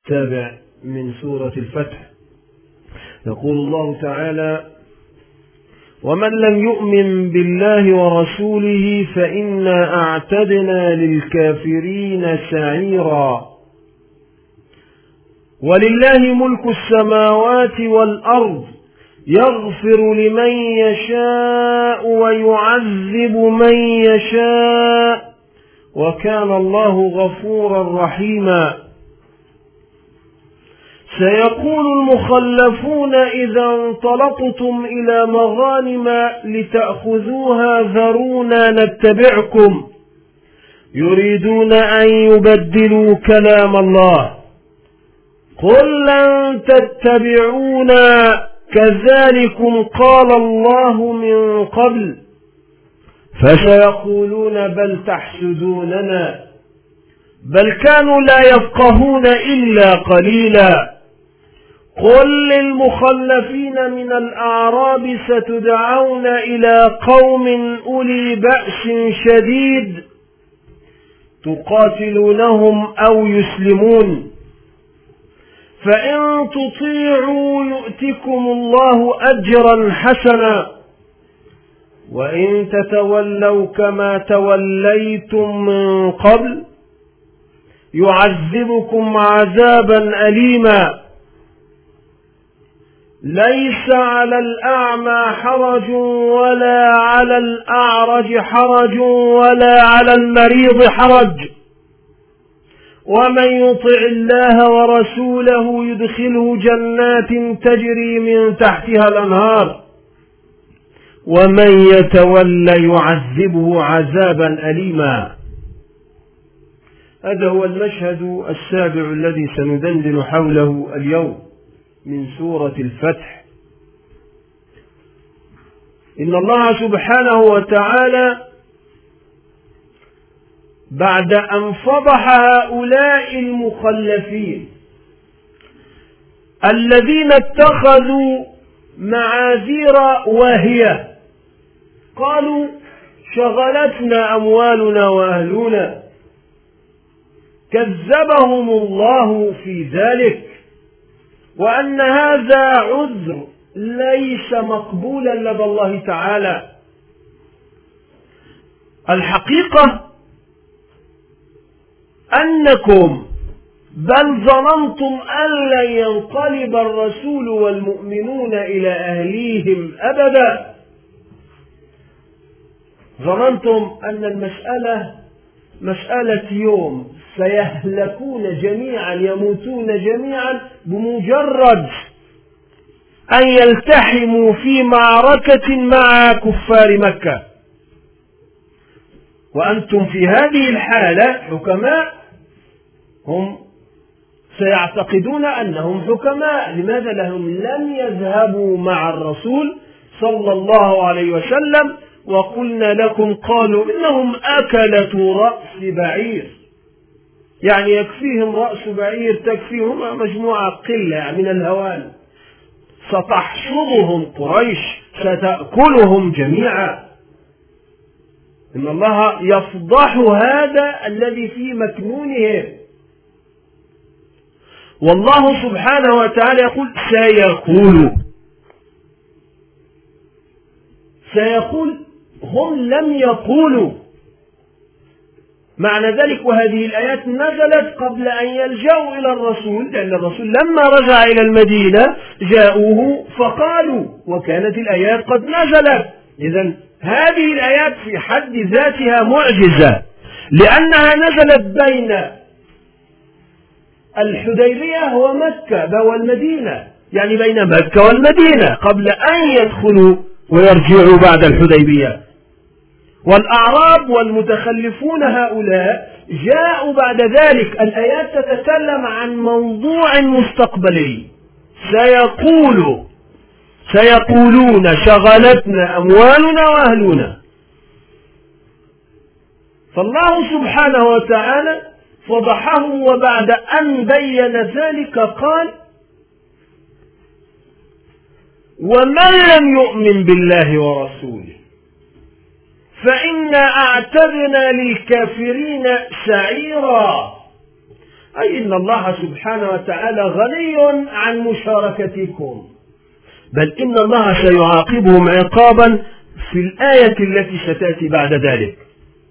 السابع من سورة الفتح. يقول الله تعالى: ومن لم يؤمن بالله ورسوله فإنا أعتدنا للكافرين سعيرا ولله ملك السماوات والأرض يغفر لمن يشاء ويعذب من يشاء وكان الله غفورا رحيما. سيقول المخلفون إذا انطلقتم إلى مغانم لتأخذوها ذرونا نتبعكم يريدون أن يبدلوا كلام الله قل لن تتبعونا كذلكم قال الله من قبل فسيقولون بل تحسدوننا بل كانوا لا يفقهون إلا قليلا. قل للمخلفين من الأعراب ستدعون إلى قوم أولي بأس شديد تقاتلونهم أو يسلمون فإن تطيعوا يؤتكم الله أجرا حسنا وإن تتولوا كما توليتم من قبل يعذبكم عذابا أليما. ليس على الأعمى حرج ولا على الأعرج حرج ولا على المريض حرج ومن يطع الله ورسوله يدخله جنات تجري من تحتها الأنهار ومن يتولى يعذبه عذابا أليما. هذا هو المشهد السابع الذي سندندن حوله اليوم من سورة الفتح. إن الله سبحانه وتعالى بعد أن فضح هؤلاء المخلفين الذين اتخذوا معاذير واهية قالوا شغلتنا أموالنا وأهلنا كذبهم الله في ذلك وأن هذا عذر ليس مقبولا لدى الله تعالى. الحقيقة أنكم بل ظننتم أن لن ينقلب الرسول والمؤمنون إلى أهليهم أبدا. ظننتم أن المسألة مسألة يوم سيهلكون جميعا يموتون جميعا بمجرد أن يلتحموا في معركة مع كفار مكة، وأنتم في هذه الحالة حكماء. هم سيعتقدون أنهم حكماء. لماذا لهم لم يذهبوا مع الرسول صلى الله عليه وسلم وقلنا لكم قالوا إنهم أكلة رأس بعير، يعني يكفيهم رأس بعير تكفيهم مجموعة قلة من الهوان، ستحشرهم قريش ستأكلهم جميعا. إن الله يفضح هذا الذي في مكنونهم. والله سبحانه وتعالى يقول سيقول هم لم يقولوا. معنى ذلك وهذه الآيات نزلت قبل أن يلجأوا إلى الرسول، لأن الرسول لما رجع إلى المدينة جاءوه فقالوا، وكانت الآيات قد نزلت. إذن هذه الآيات في حد ذاتها معجزة، لأنها نزلت بين الحديبية ومكة والمدينة، يعني بين مكة والمدينة قبل أن يدخلوا ويرجعوا بعد الحديبية. والأعراب والمتخلفون هؤلاء جاءوا بعد ذلك. الآيات تتكلم عن موضوع مستقبلي. سيقولون شغلتنا أموالنا وأهلنا. فالله سبحانه وتعالى فضحهم، وبعد أن بين ذلك قال: ومن لم يؤمن بالله ورسوله فإنا أعتدنا للكافرين سعيرا. أي إن الله سبحانه وتعالى غني عن مشاركتكم، بل إن الله سيعاقبهم عقابا في الآية التي ستأتي بعد ذلك.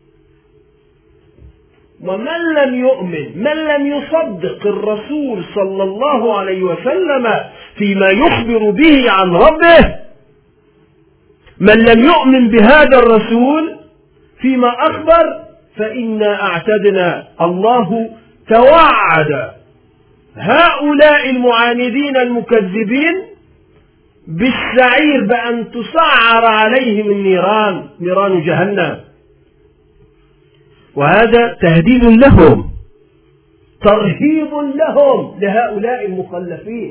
ومن لم يؤمن، من لم يصدق الرسول صلى الله عليه وسلم فيما يخبر به عن ربه، من لم يؤمن بهذا الرسول فيما أخبر، فإنا أعتدنا، الله توعد هؤلاء المعاندين المكذبين بالسعير، بأن تسعر عليهم النيران، نيران جهنم. وهذا تهديد لهم، ترهيب لهم، لهؤلاء المخلفين،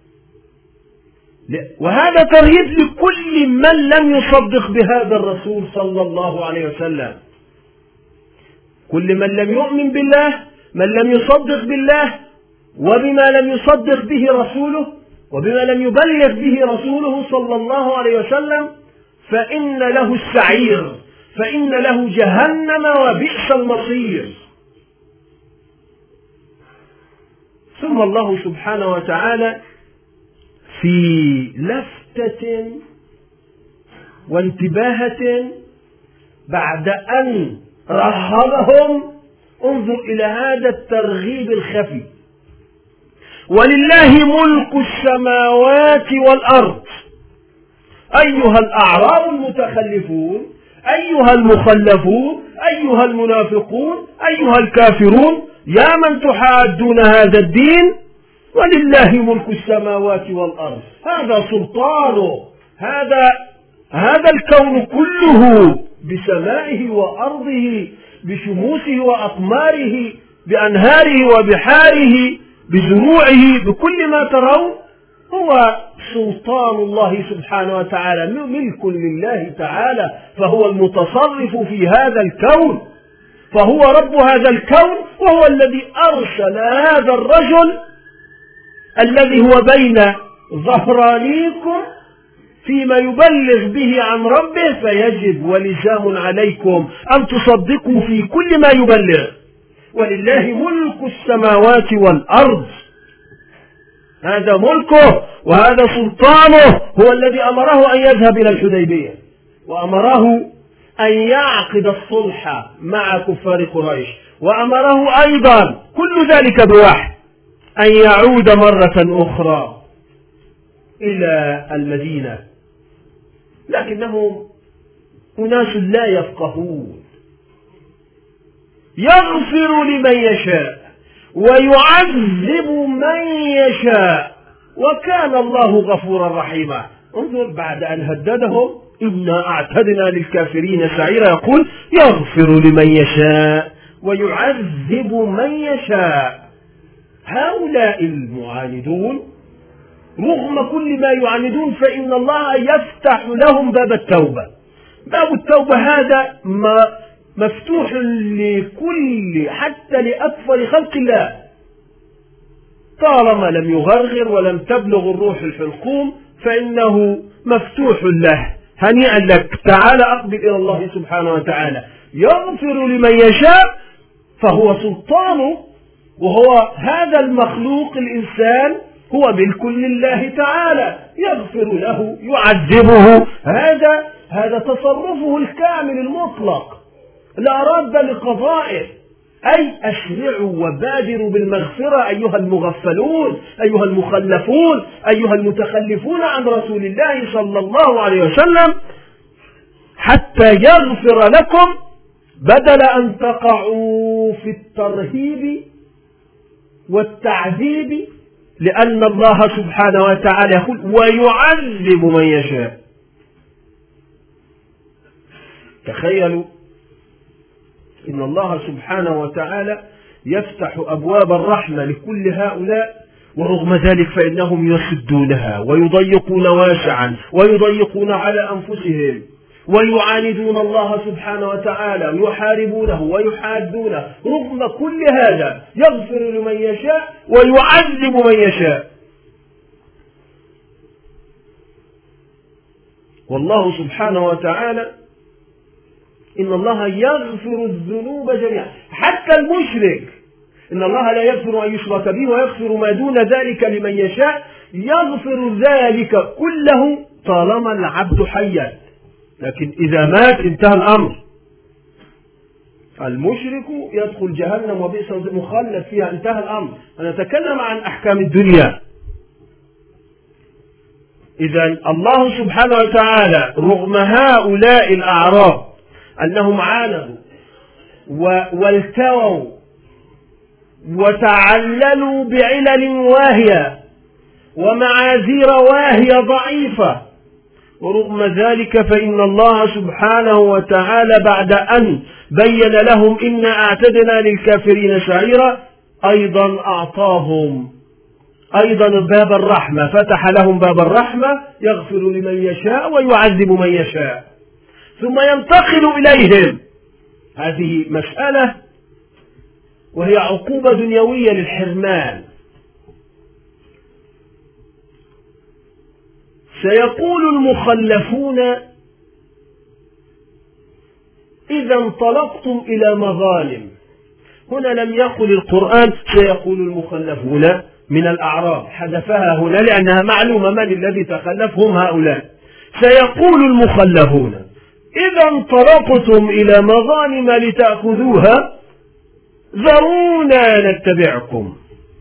وهذا ترهيب لكل من لم يصدق بهذا الرسول صلى الله عليه وسلم. كل من لم يؤمن بالله، من لم يصدق بالله وبما لم يصدق به رسوله وبما لم يبلغ به رسوله صلى الله عليه وسلم، فإن له السعير، فإن له جهنم وبئس المصير. ثم الله سبحانه وتعالى في لفتة وانتباهة بعد أن رهبهم، انظر إلى هذا الترغيب الخفي: ولله ملك السماوات والأرض. أيها الأعراب المتخلفون، أيها المخلفون، أيها المنافقون، أيها الكافرون، يا من تحادون هذا الدين، ولله ملك السماوات والأرض. هذا سلطانه، هذا الكون كله بسمائه وأرضه، بشموسه وأقماره، بأنهاره وبحاره، بزروعه، بكل ما ترون، هو سلطان الله سبحانه وتعالى، ملك لله تعالى، فهو المتصرف في هذا الكون، فهو رب هذا الكون، وهو الذي أرسل هذا الرجل الذي هو بين ظهرانيكم فيما يبلغ به عن ربه، فيجب ولزام عليكم أن تصدقوا في كل ما يبلغ. ولله ملك السماوات والأرض، هذا ملكه وهذا سلطانه، هو الذي أمره أن يذهب إلى الحديبية، وأمره أن يعقد الصلح مع كفار قريش، وأمره أيضا كل ذلك بوحي أن يعود مرة أخرى إلى المدينة، لكنهم أناس لا يفقهون. يغفر لمن يشاء ويعذب من يشاء، وكان الله غفورا رحيما. انظر، بعد أن هددهم: إنا أعتدنا للكافرين سعيرا، يقول: يغفر لمن يشاء ويعذب من يشاء. هؤلاء المعاندون رغم كل ما يعاندون فإن الله يفتح لهم باب التوبة. باب التوبة هذا مفتوح لكل، حتى لأكثر خلق الله، طالما لم يغرغر ولم تبلغ الروح الحلقوم فإنه مفتوح له. هنيئا لك، تعال أقبل إلى الله سبحانه وتعالى. يغفر لمن يشاء، فهو سلطانه، وهو هذا المخلوق الإنسان هو ملك لله تعالى، يغفر له، يعذبه، هذا تصرفه الكامل المطلق، لا رد لقضائه. أي أسرعوا وبادروا بالمغفرة أيها المغفلون، أيها المخلفون، أيها المتخلفون عن رسول الله صلى الله عليه وسلم، حتى يغفر لكم، بدل أن تقعوا في الترهيب والتعذيب، لأن الله سبحانه وتعالى يقول: ويعذب من يشاء. تخيلوا إن الله سبحانه وتعالى يفتح أبواب الرحمة لكل هؤلاء، ورغم ذلك فإنهم يسدونها ويضيقون واسعا ويضيقون على أنفسهم ويعاندون الله سبحانه وتعالى ويحاربونه ويحادونه. رغم كل هذا يغفر لمن يشاء ويعذب من يشاء. والله سبحانه وتعالى إن الله يغفر الذنوب جميعا، حتى المشرك إن الله لا يغفر أن يشرك به ويغفر ما دون ذلك لمن يشاء، يغفر ذلك كله طالما العبد حيا، لكن إذا مات انتهى الأمر. المشرك يدخل جهنم وبئس مخلد فيها، انتهى الأمر. نتكلم عن أحكام الدنيا. إذا الله سبحانه وتعالى رغم هؤلاء الأعراب أنهم عاندوا والتووا وتعللوا بعلل واهية ومعاذير واهية ضعيفة، ورغم ذلك فإن الله سبحانه وتعالى بعد أن بين لهم إنا أعتدنا للكافرين سعيرا أيضا أعطاهم أيضا باب الرحمة، فتح لهم باب الرحمة، يغفر لمن يشاء ويعذب من يشاء، ثم ينتقل إليهم. هذه مسألة وهي عقوبة دنيوية للحرمان. سيقول المخلفون إذا انطلقتم إلى مظالم. هنا لم يقل القرآن سيقول المخلفون من الأعراب، حذفها هنا لأنها معلومة من الذي تخلف، هم هؤلاء. سيقول المخلفون إذا انطلقتم إلى مظالم لتأخذوها ذرونا نتبعكم.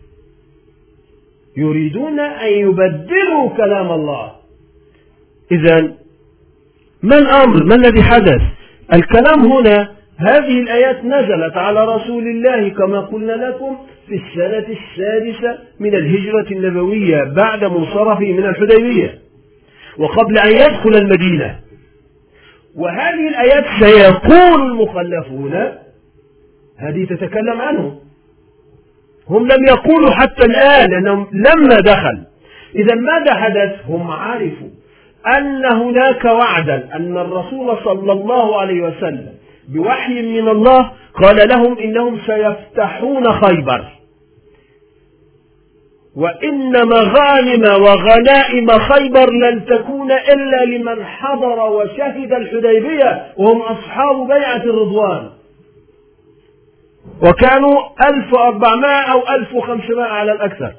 يريدون أن يبدلوا كلام الله. إذن ما الأمر؟ ما الذي حدث؟ الكلام هنا، هذه الآيات نزلت على رسول الله كما قلنا لكم في السنة السادسة من الهجرة النبوية بعد منصرفه من الحديبية وقبل أن يدخل المدينة. وهذه الآيات سيقول المخلفون هذه تتكلم عنه، هم لم يقولوا حتى الآن لأنهم لما دخل. إذا ماذا حدث؟ هم عرفوا أن هناك وعدا، أن الرسول صلى الله عليه وسلم بوحي من الله قال لهم إنهم سيفتحون خيبر، وإن مغانم وغنائم خيبر لن تكون إلا لمن حضر وشهد الحديبية وهم أصحاب بيعة الرضوان، وكانوا 1400 أو 1500 على الأكثر.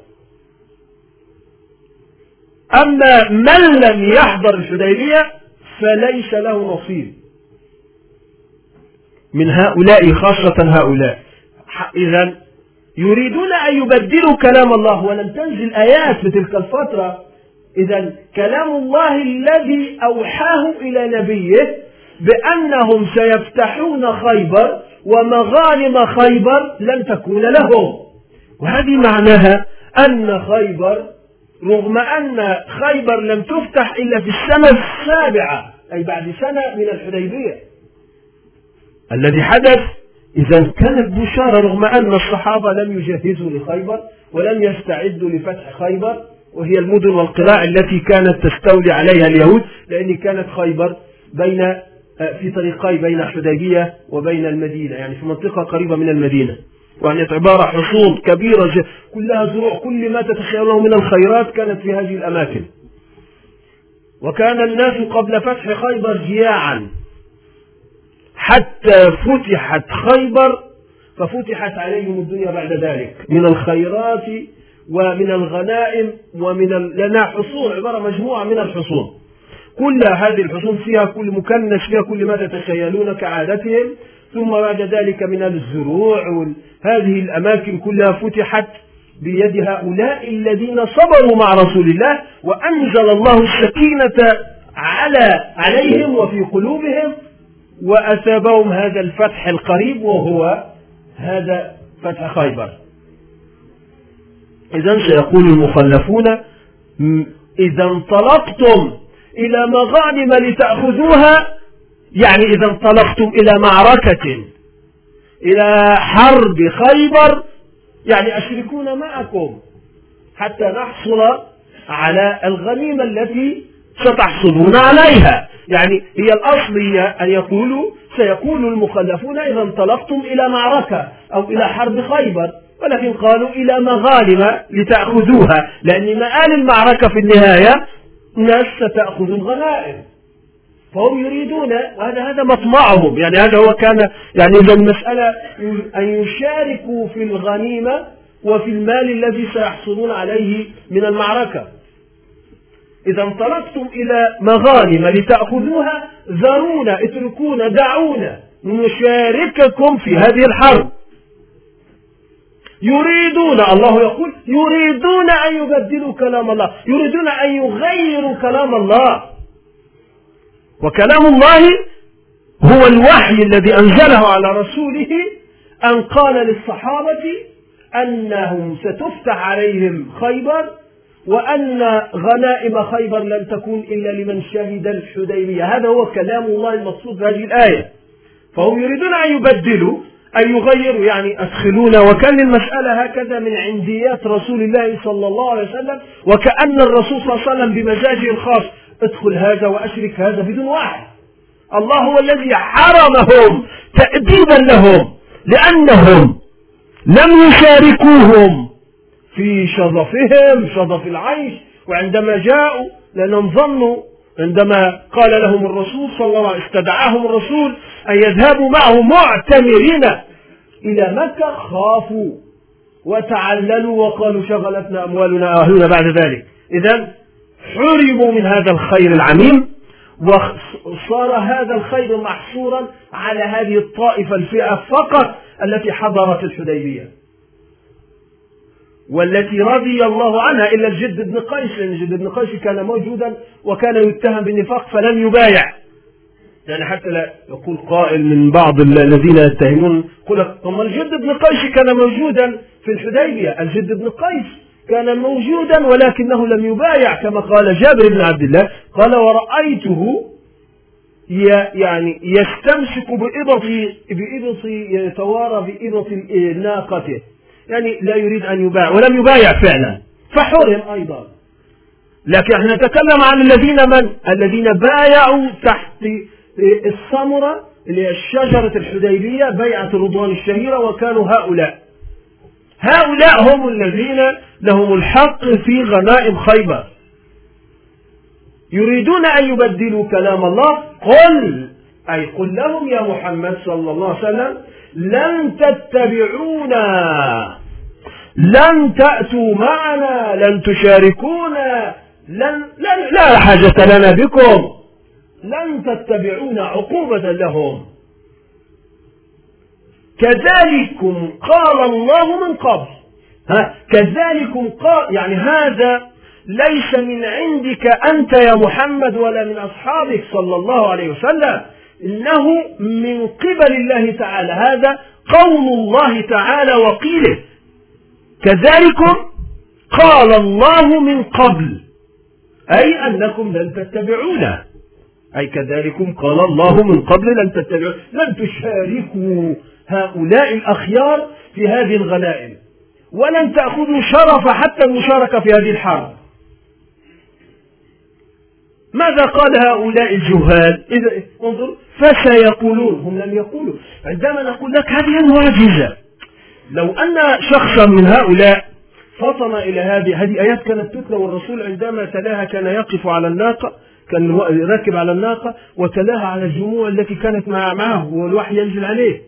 أما من لم يحضر الحديبية فليس له نصيب من هؤلاء، خاصة هؤلاء. إذن يريدون أن يبدلوا كلام الله، ولم تنزل آيات في تلك الفترة. إذن كلام الله الذي أوحاه إلى نبيه بأنهم سيفتحون خيبر ومغانم خيبر لن تكون لهم، وهذه معناها أن خيبر رغم أن خيبر لم تفتح إلا في السنة السابعة أي بعد سنة من الحديبية الذي حدث. إذا كانت بشارة رغم أن الصحابة لم يجهزوا لخيبر ولم يستعدوا لفتح خيبر، وهي المدن والقلاع التي كانت تستولي عليها اليهود، لأن كانت خيبر في طريقي بين الحديبية وبين المدينة، يعني في منطقة قريبة من المدينة، وأن عبارة حصون كبيرة كلها زروع، كل ما تتخيلونه من الخيرات كانت في هذه الأماكن. وكان الناس قبل فتح خيبر جياعا حتى فتحت خيبر، ففتحت عليهم الدنيا بعد ذلك من الخيرات ومن الغنائم لنا حصون، عبارة مجموعة من الحصون، كل هذه الحصون فيها كل مكنس، فيها كل ما تتخيلون كعادتهم. ثم بعد ذلك من الزروع، هذه الأماكن كلها فتحت بيد هؤلاء الذين صبروا مع رسول الله، وأنزل الله السكينة عليهم وفي قلوبهم، وأثابهم هذا الفتح القريب وهو هذا فتح خيبر. إذن سيقول المخلفون إذا انطلقتم إلى مغانم لتأخذوها، يعني إذا انطلقتم إلى معركة إلى حرب خيبر، يعني أشركون معكم حتى نحصل على الغنيمة التي ستحصلون عليها. يعني هي الأصل هي أن يقولوا سيقول المخلفون إذا انطلقتم إلى معركة أو إلى حرب خيبر، ولكن قالوا إلى مغانم لتأخذوها، لأن مآل المعركة في النهاية ناس ستأخذ الغنائم. فهم يريدون، وهذا مطمعهم، يعني هذا هو كان، يعني إذا المسألة أن يشاركوا في الغنيمة وفي المال الذي سيحصلون عليه من المعركة. إذا انطلقتم إلى مغانم لتأخذوها ذرونا، اتركونا، دعونا نشارككم في هذه الحرب. يريدون، الله يقول يريدون أن يبدلوا كلام الله، يريدون أن يغيروا كلام الله. وكلام الله هو الوحي الذي أنزله على رسوله، أن قال للصحابة أنهم ستفتح عليهم خيبر، وأن غنائم خيبر لن تكون إلا لمن شهد الحديبية. هذا هو كلام الله المقصود بهذه الآية. فهم يريدون أن يبدلوا، أن يغيروا، يعني أدخلون. وكان المسألة هكذا من عنديات رسول الله صلى الله عليه وسلم، وكأن الرسول صلى الله عليه وسلم بمزاجه الخاص ادخل هذا وأشرك هذا بدون واحد. الله هو الذي حرمهم تأديبا لهم، لأنهم لم يشاركوهم في شظفهم، شظف العيش. وعندما جاءوا، لأنهم ظنوا عندما قال لهم الرسول صلى الله عليه وسلم، استدعاهم الرسول أن يذهبوا معه معتمرين إلى مكة، خافوا وتعللوا وقالوا شغلتنا أموالنا وأهلنا بعد ذلك. إذن حرموا من هذا الخير العميم، وصار هذا الخير محصورا على هذه الطائفة، الفئة فقط التي حضرت الحديبية، والتي رضي الله عنها إلا الجد بن قيس، لأن الجد بن قيس كان موجودا وكان يتهم بالنفاق فلم يبايع. يعني حتى لا يقول قائل من بعض الذين يتهمون، يقول لك طب الجد بن قيس كان موجودا في الحديبية. الجد بن قيس كان موجودا ولكنه لم يبايع، كما قال جابر بن عبد الله، قال ورأيته يعني يستمسك بإبط يتوارى بإبط ناقته، يعني لا يريد أن يبايع ولم يبايع فعلا فحرم أيضا. لكن احنا نتكلم عن الذين بايعوا تحت الثمرة اللي هي شجرة الحديبية، بيعة الرضوان الشهيرة، وكانوا هؤلاء هم الذين لهم الحق في غنائم خيبر. يريدون أن يبدلوا كلام الله. قل لهم يا محمد صلى الله عليه وسلم لن تتبعونا، لن تأتوا معنا، لن تشاركونا، لا حاجة لنا بكم، لن تتبعونا، عقوبة لهم. كذلكم قال الله من قبل. كذلكم قال، يعني هذا ليس من عندك أنت يا محمد ولا من أصحابك صلى الله عليه وسلم، إنه من قبل الله تعالى، هذا قول الله تعالى وقيله. كذلكم قال الله من قبل، أي أنكم لن تتبعونا، أي كذلكم قال الله من قبل لن تتبعوا، لن تشاركوا هؤلاء الأخيار في هذه الغنائم، ولن تأخذوا شرف حتى المشاركة في هذه الحرب. ماذا قال هؤلاء الجهال؟ إذا انظر، فسيقولون، هم لم يقولوا. عندما نقول لك هذه المعجزة، لو أن شخصا من هؤلاء فطن إلى هذه آيات كانت تتلى، والرسول عندما تلاها كان يقف على الناقة، كان راكب على الناقة وتلاها على الجموع التي كانت معه والوحي ينزل عليه.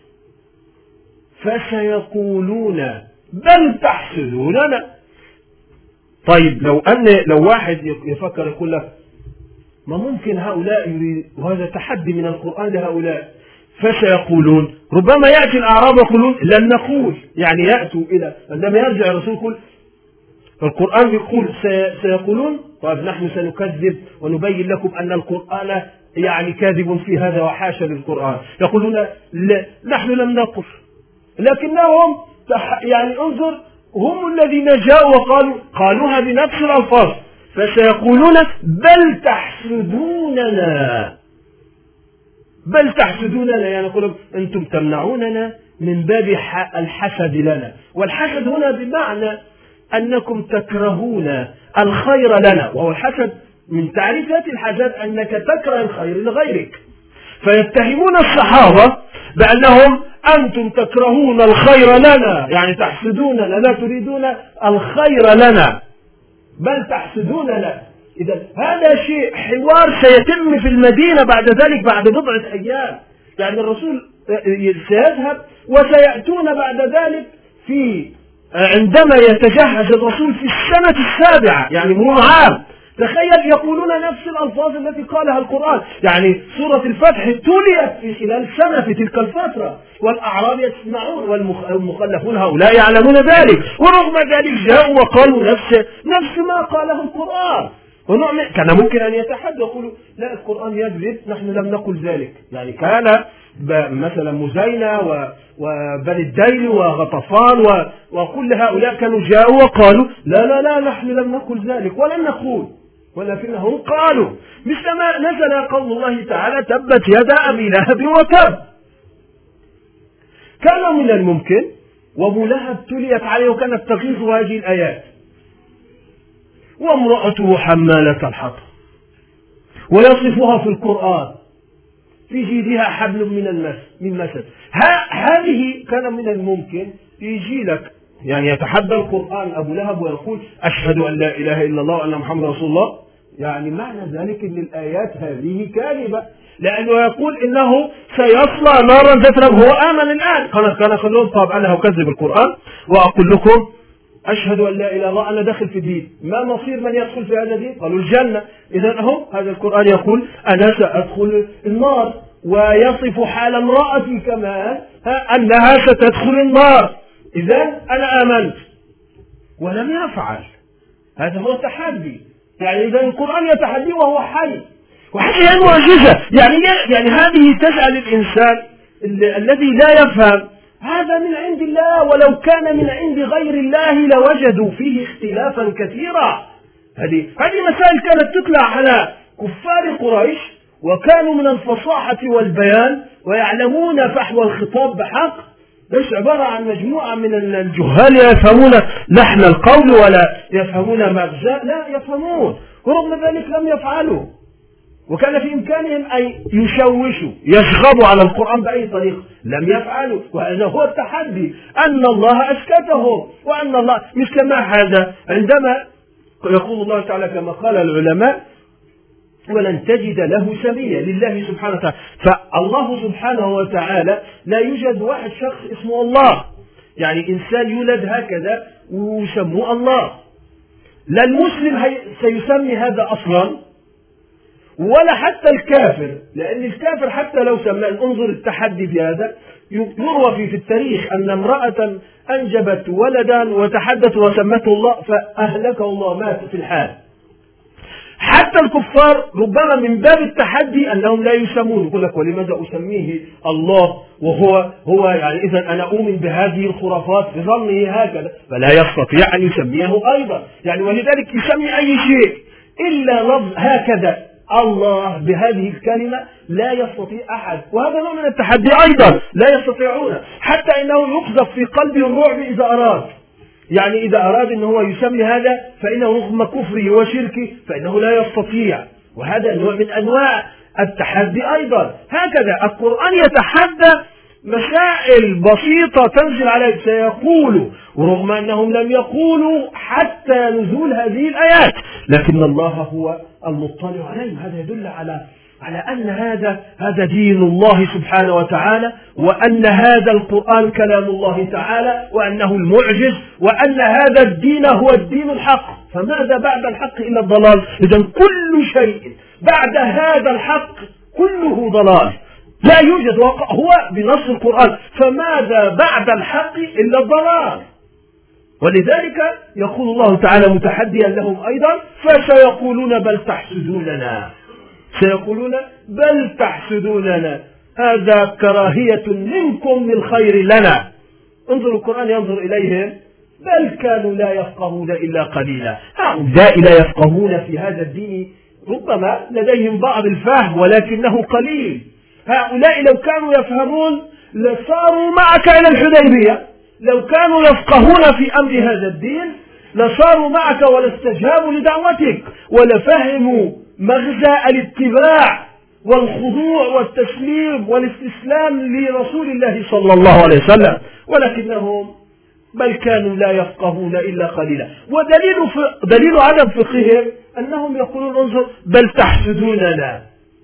فسيقولون بل تحسدوننا. طيب لو واحد يفكر يقول لك ما ممكن هؤلاء يريد، وهذا تحدي من القرآن لهؤلاء. فسيقولون، ربما يأتي الأعراب يقولون لن نقول، يعني يأتوا إلى عندما يرجع الرسول يقول، القرآن يقول سيقولون طيب نحن سنكذب ونبين لكم أن القرآن يعني كاذب في هذا وحاشا للقرآن. يقولون لا نحن لم نقل، لكنهم يعني انظر، هم الذين جاءوا قالوها بنفس الألفاظ. فسيقولون بل تحسدوننا، بل تحسدوننا، يعني يقولون أنتم تمنعوننا من باب الحسد لنا. والحسد هنا بمعنى أنكم تكرهون الخير لنا، وهو الحسد من تعريفات الحسد أنك تكره الخير لغيرك. فيتهمون الصحابة بأنهم أنتم تكرهون الخير لنا، يعني تحسدوننا، لا تريدون الخير لنا، بل تحسدوننا. إذا هذا شيء حوار سيتم في المدينة بعد ذلك بعد بضعة أيام. يعني الرسول سيذهب وسيأتون بعد ذلك عندما يتجهز الرسول في السنة السابعة، يعني مرور عام. تخيل يقولون نفس الألفاظ التي قالها القرآن. يعني سورة الفتح تليت في خلال سنة في تلك الفترة، والأعراب يسمعون والمخلفون هؤلاء يعلمون ذلك، ورغم ذلك جاءوا وقالوا نفس ما قاله القرآن. كان ممكن أن يتحدث يقولوا لا القرآن يكذب، نحن لم نقل ذلك. يعني كان مثلا مزينة وبني الديل وغطفان وكل هؤلاء كانوا جاءوا وقالوا لا نحن لم نقل ذلك ولم نقول، ولكنهم قالوا مثل ما نزل قول الله تعالى تبت يدا أبي لهب وتب. كان من الممكن وأبو لهب تليت عليه وكانت تغيظ هذه الآيات، وامرأته حمالة الحطب، ويصفها في القرآن في جيدها حبل من مسد. هذه كان من الممكن يجي لك يعني يتحدى القرآن أبو لهب ويقول أشهد أن لا إله إلا الله وأن محمد رسول الله. يعني معنى ذلك أن الآيات هذه كاذبة، لأنه يقول إنه سيصلى نارا ذات لهب. هو آمن الآن، كان خلون طب أنا أكذب القرآن وأقول لكم أشهد أن لا إله إلا الله، أنا داخل في الدين، ما مصير من يدخل في هذا الدين؟ قالوا الجنة. إذا هذا القرآن يقول أنا سأدخل النار، ويصف حال امرأتي كمان أنها ستدخل النار. إذا أنا آمنت، ولم يفعل. هذا هو التحدي. يعني إذا القرآن يتحدي وهو حي، وهذه معجزة. يعني هذه تجعل الإنسان الذي لا يفهم هذا من عند الله، ولو كان من عند غير الله لوجدوا فيه اختلافا كثيرا. هذه مسائل كانت تطلع على كفار قريش، وكانوا من الفصاحة والبيان ويعلمون فحوى الخطاب بحق. ليس عبارة عن مجموعة من الجهال يفهمون لحن القول ولا يفهمون مغزى، لا يفهمون، ورغم ذلك لم يفعلوا. وكان في إمكانهم أن يشوشوا يشغبوا على القرآن بأي طريقة، لم يفعلوا. وهذا هو التحدي، أن الله أسكتهم، وأن الله مثل ما هذا عندما يقول الله تعالى كما قال العلماء ولن تجد له سميا لله سبحانه وتعالى. فالله سبحانه وتعالى لا يوجد واحد شخص اسمه الله، يعني إنسان يولد هكذا ويسموه الله. لا المسلم سيسمي هذا أصلا، ولا حتى الكافر، لأن الكافر حتى لو سمى، انظر التحدي في هذا. يروى في التاريخ أن امرأة أنجبت ولدا وتحدث وسمته الله فأهلكه الله، مات في الحال. حتى الكفار ربما من باب التحدي أنهم لا يسمون، يقول لك ولماذا أسميه الله وهو يعني إذا أنا أؤمن بهذه الخرافات بظنه هكذا، فلا يستطيع أن يسميه أيضا. يعني ولذلك يسمي أي شيء إلا لفظ هكذا الله بهذه الكلمة لا يستطيع أحد. وهذا نوع من التحدي أيضا، لا يستطيعون. حتى إنه يقذف في قلبه الرعب إذا أراد، يعني إذا أراد أنه هو يسمي هذا فإنه رغم كفره وشركه فإنه لا يستطيع. وهذا نوع من أنواع التحدي أيضا. هكذا القرآن يتحدى مسائل بسيطة تنزل عليه سيقولوا، ورغم أنهم لم يقولوا حتى نزول هذه الآيات، لكن الله هو المطلع عليهم. هذا يدل على أن هذا دين الله سبحانه وتعالى، وأن هذا القرآن كلام الله تعالى، وأنه المعجز، وأن هذا الدين هو الدين الحق. فماذا بعد الحق إلا الضلال؟ إذن كل شيء بعد هذا الحق كله ضلال، لا يوجد هو بنص القرآن. فماذا بعد الحق إلا الضلال؟ ولذلك يقول الله تعالى متحديا لهم أيضا فسيقولون بل تحسدوننا، سيقولون بل تحسدوننا، هذا كراهية منكم للخير لنا. انظروا القرآن ينظر إليهم، بل كانوا لا يفقهون إلا قليلا. هؤلاء لا يفقهون في هذا الدين، ربما لديهم بعض الفهم ولكنه قليل. هؤلاء لو كانوا يفهمون لصاروا معك إلى الحديبية، لو كانوا يفقهون في أمر هذا الدين لصاروا معك ولاستجابوا لدعوتك ولفهموا مغزى الاتباع والخضوع والتسليم والاستسلام لرسول الله صلى الله عليه وسلم، ولكنهم بل كانوا لا يفقهون إلا قليلا. ودليل عدم فقههم أنهم يقولون انظر بل تحسدوننا.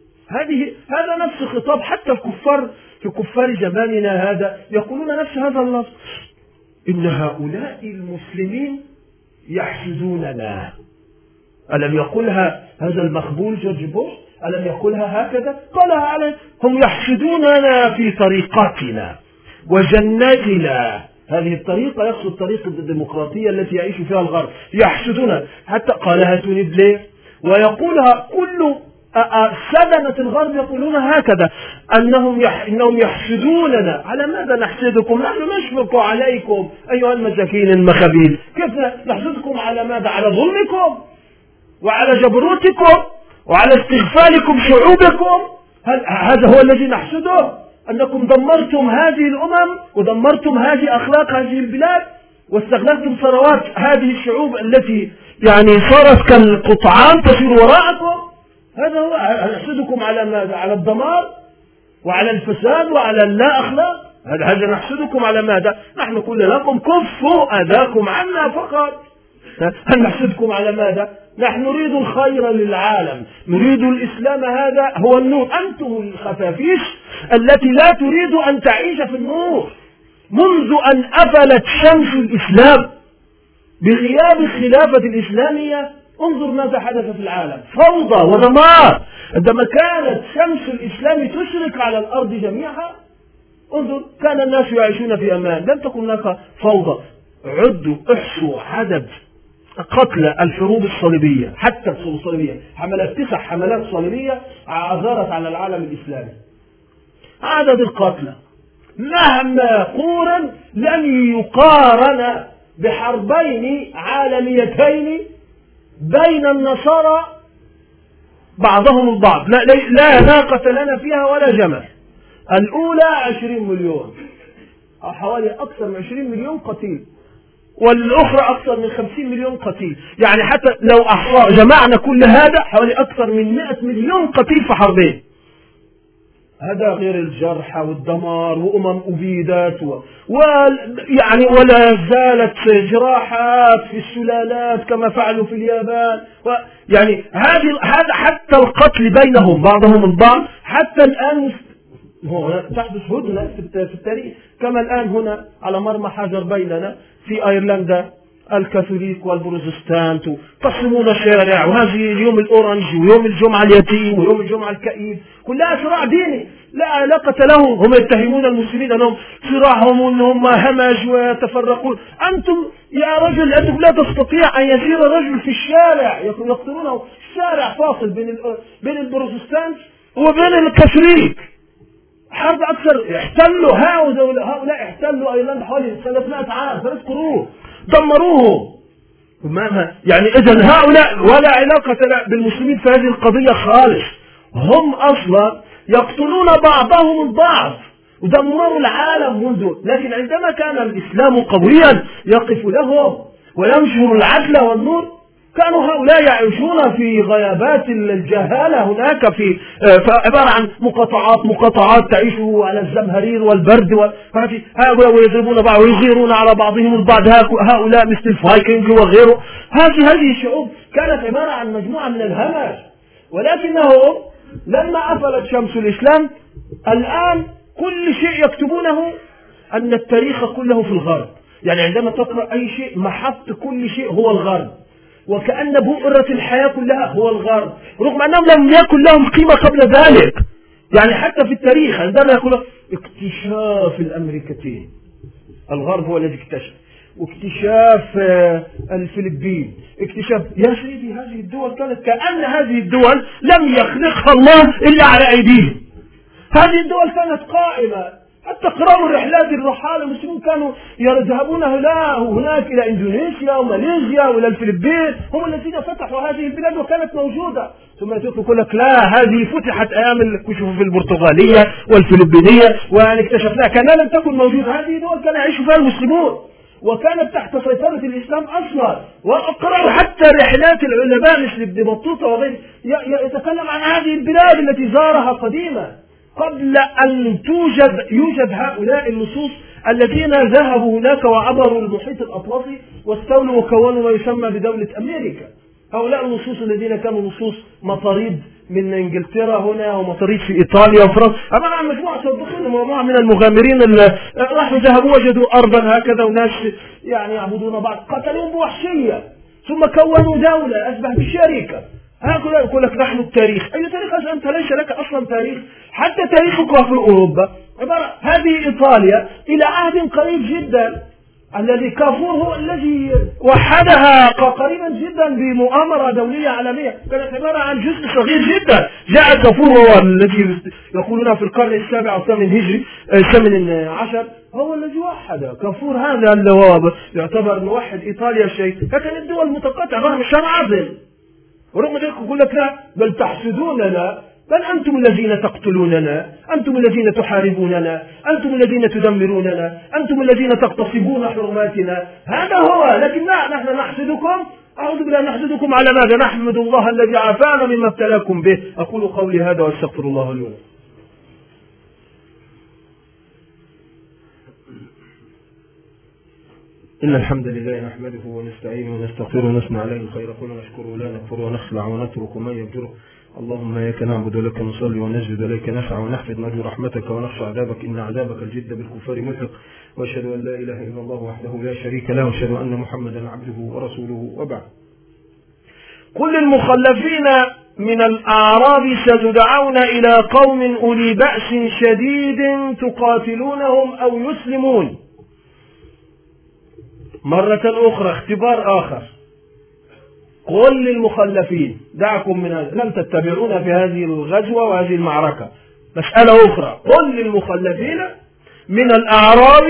هذا نفس خطاب حتى الكفار في كفار زماننا هذا يقولون نفس هذا اللفظ، إن هؤلاء المسلمين يحسدوننا. ألم يقولها هذا المخبول جورج بوش؟ ألم يقولها هكذا؟ قالها عليه، هم يحسدوننا في طريقتنا وجنتنا. هذه الطريقة يقصد طريقة الديمقراطية التي يعيش فيها الغرب، يحسدوننا. حتى قالها توني بلير، ويقولها كل سدنة الغرب يقولون هكذا، إنهم يحسدوننا. على ماذا نحسدكم؟ نحن نشفق عليكم أيها المساكين المخابيل. كيف نحسدكم؟ على ماذا؟ على ظلمكم وعلى جبروتكم وعلى استغفالكم شعوبكم. هذا هو الذي نحسده، أنكم دمرتم هذه الأمم ودمرتم هذه أخلاق هذه البلاد واستغللتم ثروات هذه الشعوب التي يعني صارت كالقطعان تسير وراءكم. هذا هو نحسدكم على ماذا؟ على الدمار وعلى الفساد وعلى اللا أخلاق. هذا نحسدكم على ماذا؟ نحن قلنا لكم كفوا أذاكم عنا فقط. هل نحسدكم على ماذا؟ نحن نريد الخير للعالم، نريد الإسلام، هذا هو النور. أنتم الخفافيش التي لا تريد أن تعيش في النور. منذ أن أفلت شمس الإسلام بغياب الخلافة الإسلامية انظر ماذا حدث في العالم، فوضى ودمار. عندما كانت شمس الإسلام تشرق على الأرض جميعها انظر كان الناس يعيشون في أمان، لم تكن هناك فوضى. عدوا احصوا عدد قتل الحروب الصليبية، حتى الحروب الصليبية حملت 9 حملات صليبية عثرت على العالم الإسلامي. عدد القتلى مهما قورن لن يقارن بحربين عالميتين بين النصارى بعضهم البعض، لا ناقة لنا فيها ولا جمل. الأولى 20 مليون أو حوالي أكثر من 20 مليون قتيل، والأخرى أكثر من 50 مليون قتيل. يعني حتى لو جمعنا كل هذا حوالي أكثر من 100 مليون قتيل في حربين. هذا غير الجرحى والدمار وأمم أبيدت يعني ولا زالت جراحات في السلالات كما فعلوا في اليابان. يعني هذا حتى القتل بينهم بعضهم البعض حتى الآن تحدث هدنة في التاريخ، كما الآن هنا على مرمى حجر بيننا في أيرلندا الكاثوليك والبروتستانت قسمون الشارع، وهذه اليوم الأورنج ويوم الجمعة اليتيم ويوم الجمعة الكئيب، كلها صراع ديني لا علاقة لهم. هم يتهمون المسلمين أنهم صراعهم أنهم همج ويتفرقون. أنتم يا رجل أنتم لا تستطيع أن يسير رجل في الشارع، يقتلونه الشارع فاصل بين البروتستانت وبين الكاثوليك. حرب أكثر احتلوا هؤلاء احتلوا أيرلندا حوالي 300 عام 3 قرون دمروه. يعني إذن هؤلاء ولا علاقة بالمسلمين في هذه القضية خالص، هم أصلا يقتلون بعضهم البعض ودمروا العالم منذ. لكن عندما كان الإسلام قويا يقف لهم وينشر العدل والنور كانوا هؤلاء يعيشون في غيابات الجهالة هناك في عبارة عن مقاطعات تعيش على الزمهرير والبرد هؤلاء ويضربون بعض ويغيرون على بعضهم البعض، هؤلاء مثل الفايكنج وغيره. هذه الشعوب كانت عبارة عن مجموعة من الهمج، ولكنهم لما أفلت شمس الإسلام الآن كل شيء يكتبونه أن التاريخ كله في الغرب. يعني عندما تقرأ أي شيء محط كل شيء هو الغرب، وكأن بؤرة الحياة كلها هو الغرب، رغم أنهم لم يكن لهم قيمة قبل ذلك. يعني حتى في التاريخ عندما يقول اكتشاف الأمريكتين، الغرب هو الذي اكتشف، واكتشاف الفلبين، اكتشاف يا سيدي هذه الدول كانت كأن هذه الدول لم يخلقها الله إلا على أيديهم. هذه الدول كانت قائمة، حتى قرأوا الرحلات الرحالة المسلمين كانوا يذهبون هناك إلى إندونيسيا وماليزيا وإلى الفلبين، هم الذين فتحوا هذه البلاد وكانت موجودة. ثم يقول لك لا هذه فتحت أيام الكشوف في البرتغالية والفلبينية وأن اكتشفناها، كان لم تكن موجودة. هذه دول كان يعيش فيها المسلمون وكانت تحت سيطرة الإسلام أصلا. وأقرأوا حتى رحلات العلماء مثل ابن بطوطة وغيره يتكلم عن هذه البلاد التي زارها قديما. قبل أن يوجد هؤلاء اللصوص الذين ذهبوا هناك وعبروا المحيط الأطلسي واستولوا وكونوا ما يسمى بدولة أمريكا. هؤلاء اللصوص الذين كانوا لصوص مطاريد من إنجلترا هنا ومطاريد في إيطاليا وفرنسا، أمام مجموعة صدقين مجموعة من المغامرين اللي راحوا ذهبوا وجدوا أرضا هكذا وناس يعني يعبدون بعض، قتلوهم بوحشية ثم كونوا دولة أشبه بشركة. هكذا يقول لك نحن التاريخ. أي تاريخ؟ أنت ليس لك أصلا تاريخ، حتى تاريخك في أوروبا عبارة هذه إيطاليا إلى عهد قريب جدا الذي كافور هو الذي وحدها قريبا جدا بمؤامرة دولية عالمية، كانت عبارة عن جزء صغير جدا. جاء كافور هو الذي يقولون في القرن السابع أو الثامن عشر هو الذي وحد. كافور هذا اللي هو يعتبر موحد إيطاليا شيء، لكن الدول متقاطعة رغم شان عظيم. ورغم ذلك يقول لك لا بل تحسدوننا، بل أنتم الذين تقتلوننا، أنتم الذين تحاربوننا، أنتم الذين تدمروننا، أنتم الذين تغتصبون حرماتنا. هذا هو. لكن لا، نحن نحسدكم. أعوذ بالله، نحسدكم على ماذا؟ نحمد الله الذي عافانا مما ابتلاكم به. أقول قولي هذا واستغفر الله لي ولكم. إن الحمد لله نحمده ونستعينه ونستغفره ونثني عليه الخير كله نشكره ولا نكفره ونخلع ونترك من يفجره. اللهم إياك نعبد ولك نصلي ونسجد ولك نسعى ونحفظ نرجو رحمتك ونخشى عذابك إن عذابك الجد بالكفار ملحق. وأشهد أن لا إله إلا الله وحده لا شريك له وأشهد أن محمدا عبده ورسوله. وبعد. كل المخلفين من الأعراب ستدعون إلى قوم أولي بأس شديد تقاتلونهم أو يسلمون. مرة أخرى اختبار آخر. قل للمخلفين دعكم من هذا، لم تتبعونا في هذه الغزوة وهذه المعركة. مسألة أخرى، قل للمخلفين من الأعراب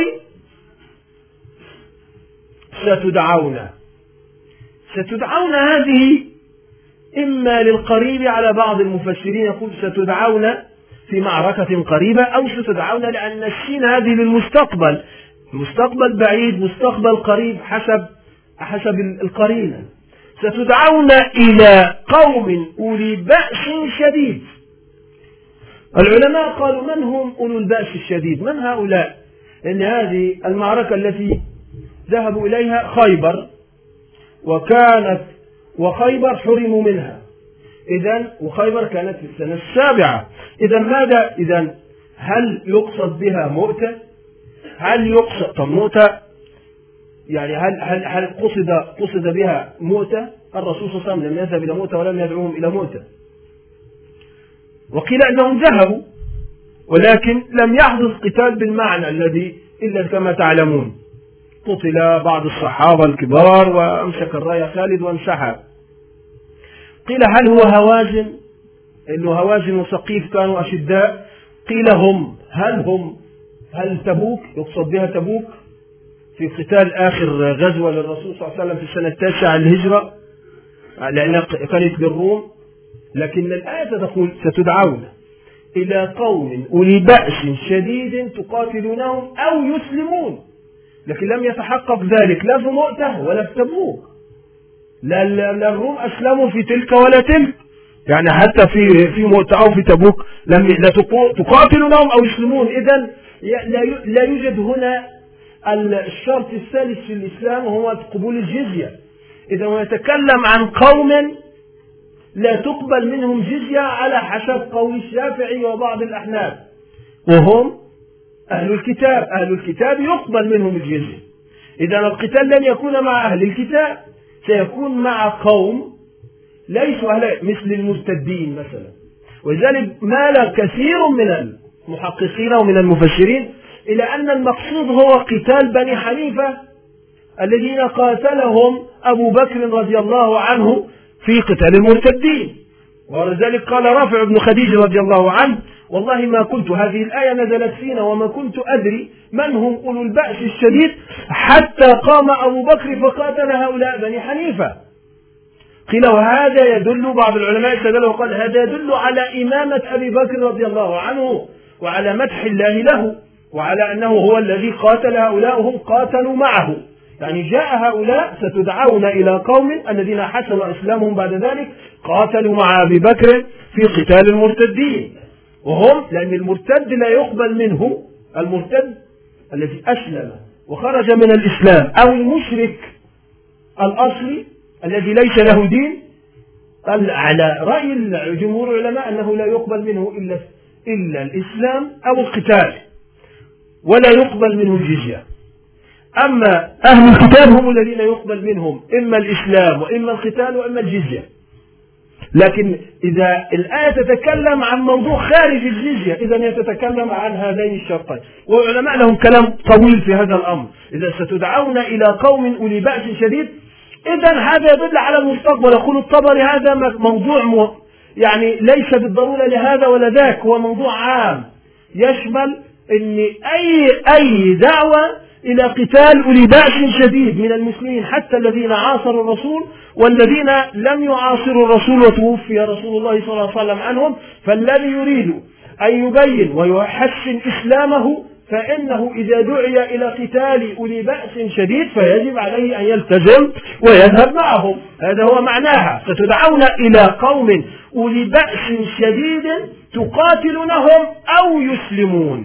ستدعون هذه إما للقريب على بعض المفسرين يقول ستدعون في معركة قريبة، أو ستدعون لأن السين هذه للمستقبل، مستقبل بعيد مستقبل قريب حسب القرينة. ستدعون إلى قوم أولي بأس شديد. العلماء قالوا من هم أولو البأس الشديد؟ من هؤلاء؟ لأن هذه المعركة التي ذهبوا إليها خيبر، وخيبر حرموا منها. إذن وخيبر كانت في السنة السابعة. إذن ماذا؟ إذن هل يقصد بها مؤتة؟ هل يقصد مؤتة؟ يعني هل قصد بها مؤتة؟ الرسول صلى الله عليه وسلم لم يذهب إلى مؤتة ولم يدعوهم إلى مؤتة. وقيل أنهم ذهبوا ولكن لم يحدث قتال بالمعنى الذي إلا كما تعلمون، قتل بعض الصحابة الكبار وأمسك الراية خالد وانسحب. قيل هل هو هوازن؟ إنه هوازن وثقيف كانوا أشداء. قيل هل تبوك؟ يقصد بها تبوك في قتال آخر غزوة للرسول صلى الله عليه وسلم في السنة 9 الهجرة، لأنها كانت بالروم. لكن الآية تقول ستدعون إلى قوم أولي بأس شديد تقاتلونهم أو يسلمون. لكن لم يتحقق ذلك لا في مؤتة ولا في تبوك. لا الروم أسلموا في تلك ولا تلك، يعني حتى في مؤتة أو في تبوك لا تقاتلونهم أو يسلمون. إذن لا يوجد هنا الشرط الثالث في الإسلام وهو قبول الجزية. إذا هو يتكلم عن قوم لا تقبل منهم جزية على حسب قول الشافعي وبعض الأحناف، وهم أهل الكتاب. أهل الكتاب يقبل منهم الجزية. إذا القتال لن يكون مع أهل الكتاب، سيكون مع قوم ليسوا أهل، مثل المرتدين مثلا. ولذلك مال كثير من المحققين ومن المفسرين إلى أن المقصود هو قتال بني حنيفة الذين قاتلهم أبو بكر رضي الله عنه في قتال المرتدين. ولذلك قال رافع بن خديج رضي الله عنه والله ما كنت، هذه الآية نزلت فينا وما كنت أدري من هم أولو البأس الشديد حتى قام أبو بكر فقاتل هؤلاء بني حنيفة. قيل وهذا يدل، بعض العلماء استدل وقال هذا يدل على إمامة أبي بكر رضي الله عنه وعلى مدح الله له وعلى أنه هو الذي قاتل هؤلاء وهم قاتلوا معه. يعني جاء هؤلاء ستدعون إلى قوم الذين حسن إسلامهم بعد ذلك قاتلوا مع أبي بكر في قتال المرتدين. وهم لأن المرتد لا يقبل منه، المرتد الذي أسلم وخرج من الإسلام، أو المشرك الأصلي الذي ليس له دين، على رأي جمهور العلماء أنه لا يقبل منه إلا الإسلام أو القتال، ولا يقبل منه الجزية. أما أهل الكتاب هم الذين يقبل منهم إما الإسلام وإما القتال وإما الجزية. لكن إذا الآية تتكلم عن موضوع خارج الجزية، إذا تتكلم عن هذين الشرطين، والعلماء لهم كلام طويل في هذا الأمر. إذا ستدعون إلى قوم أولي بأس شديد، إذا هذا يدل على المستقبل. يقول الطبري هذا موضوع يعني ليس بالضرورة لهذا ولا ذاك، هو موضوع عام يشمل أن أي دعوة إلى قتال أولي بأس شديد من المسلمين، حتى الذين عاصروا الرسول والذين لم يعاصروا الرسول وتوفي رسول الله صلى الله عليه وسلم عنهم، فالذي يريد أن يبين ويحسن إسلامه فإنه إذا دعي إلى قتال أولي بأس شديد فيجب عليه أن يلتزم ويذهب معهم. هذا هو معناها. ستدعون إلى قوم أولي بأس شديد تقاتلونهم أو يسلمون،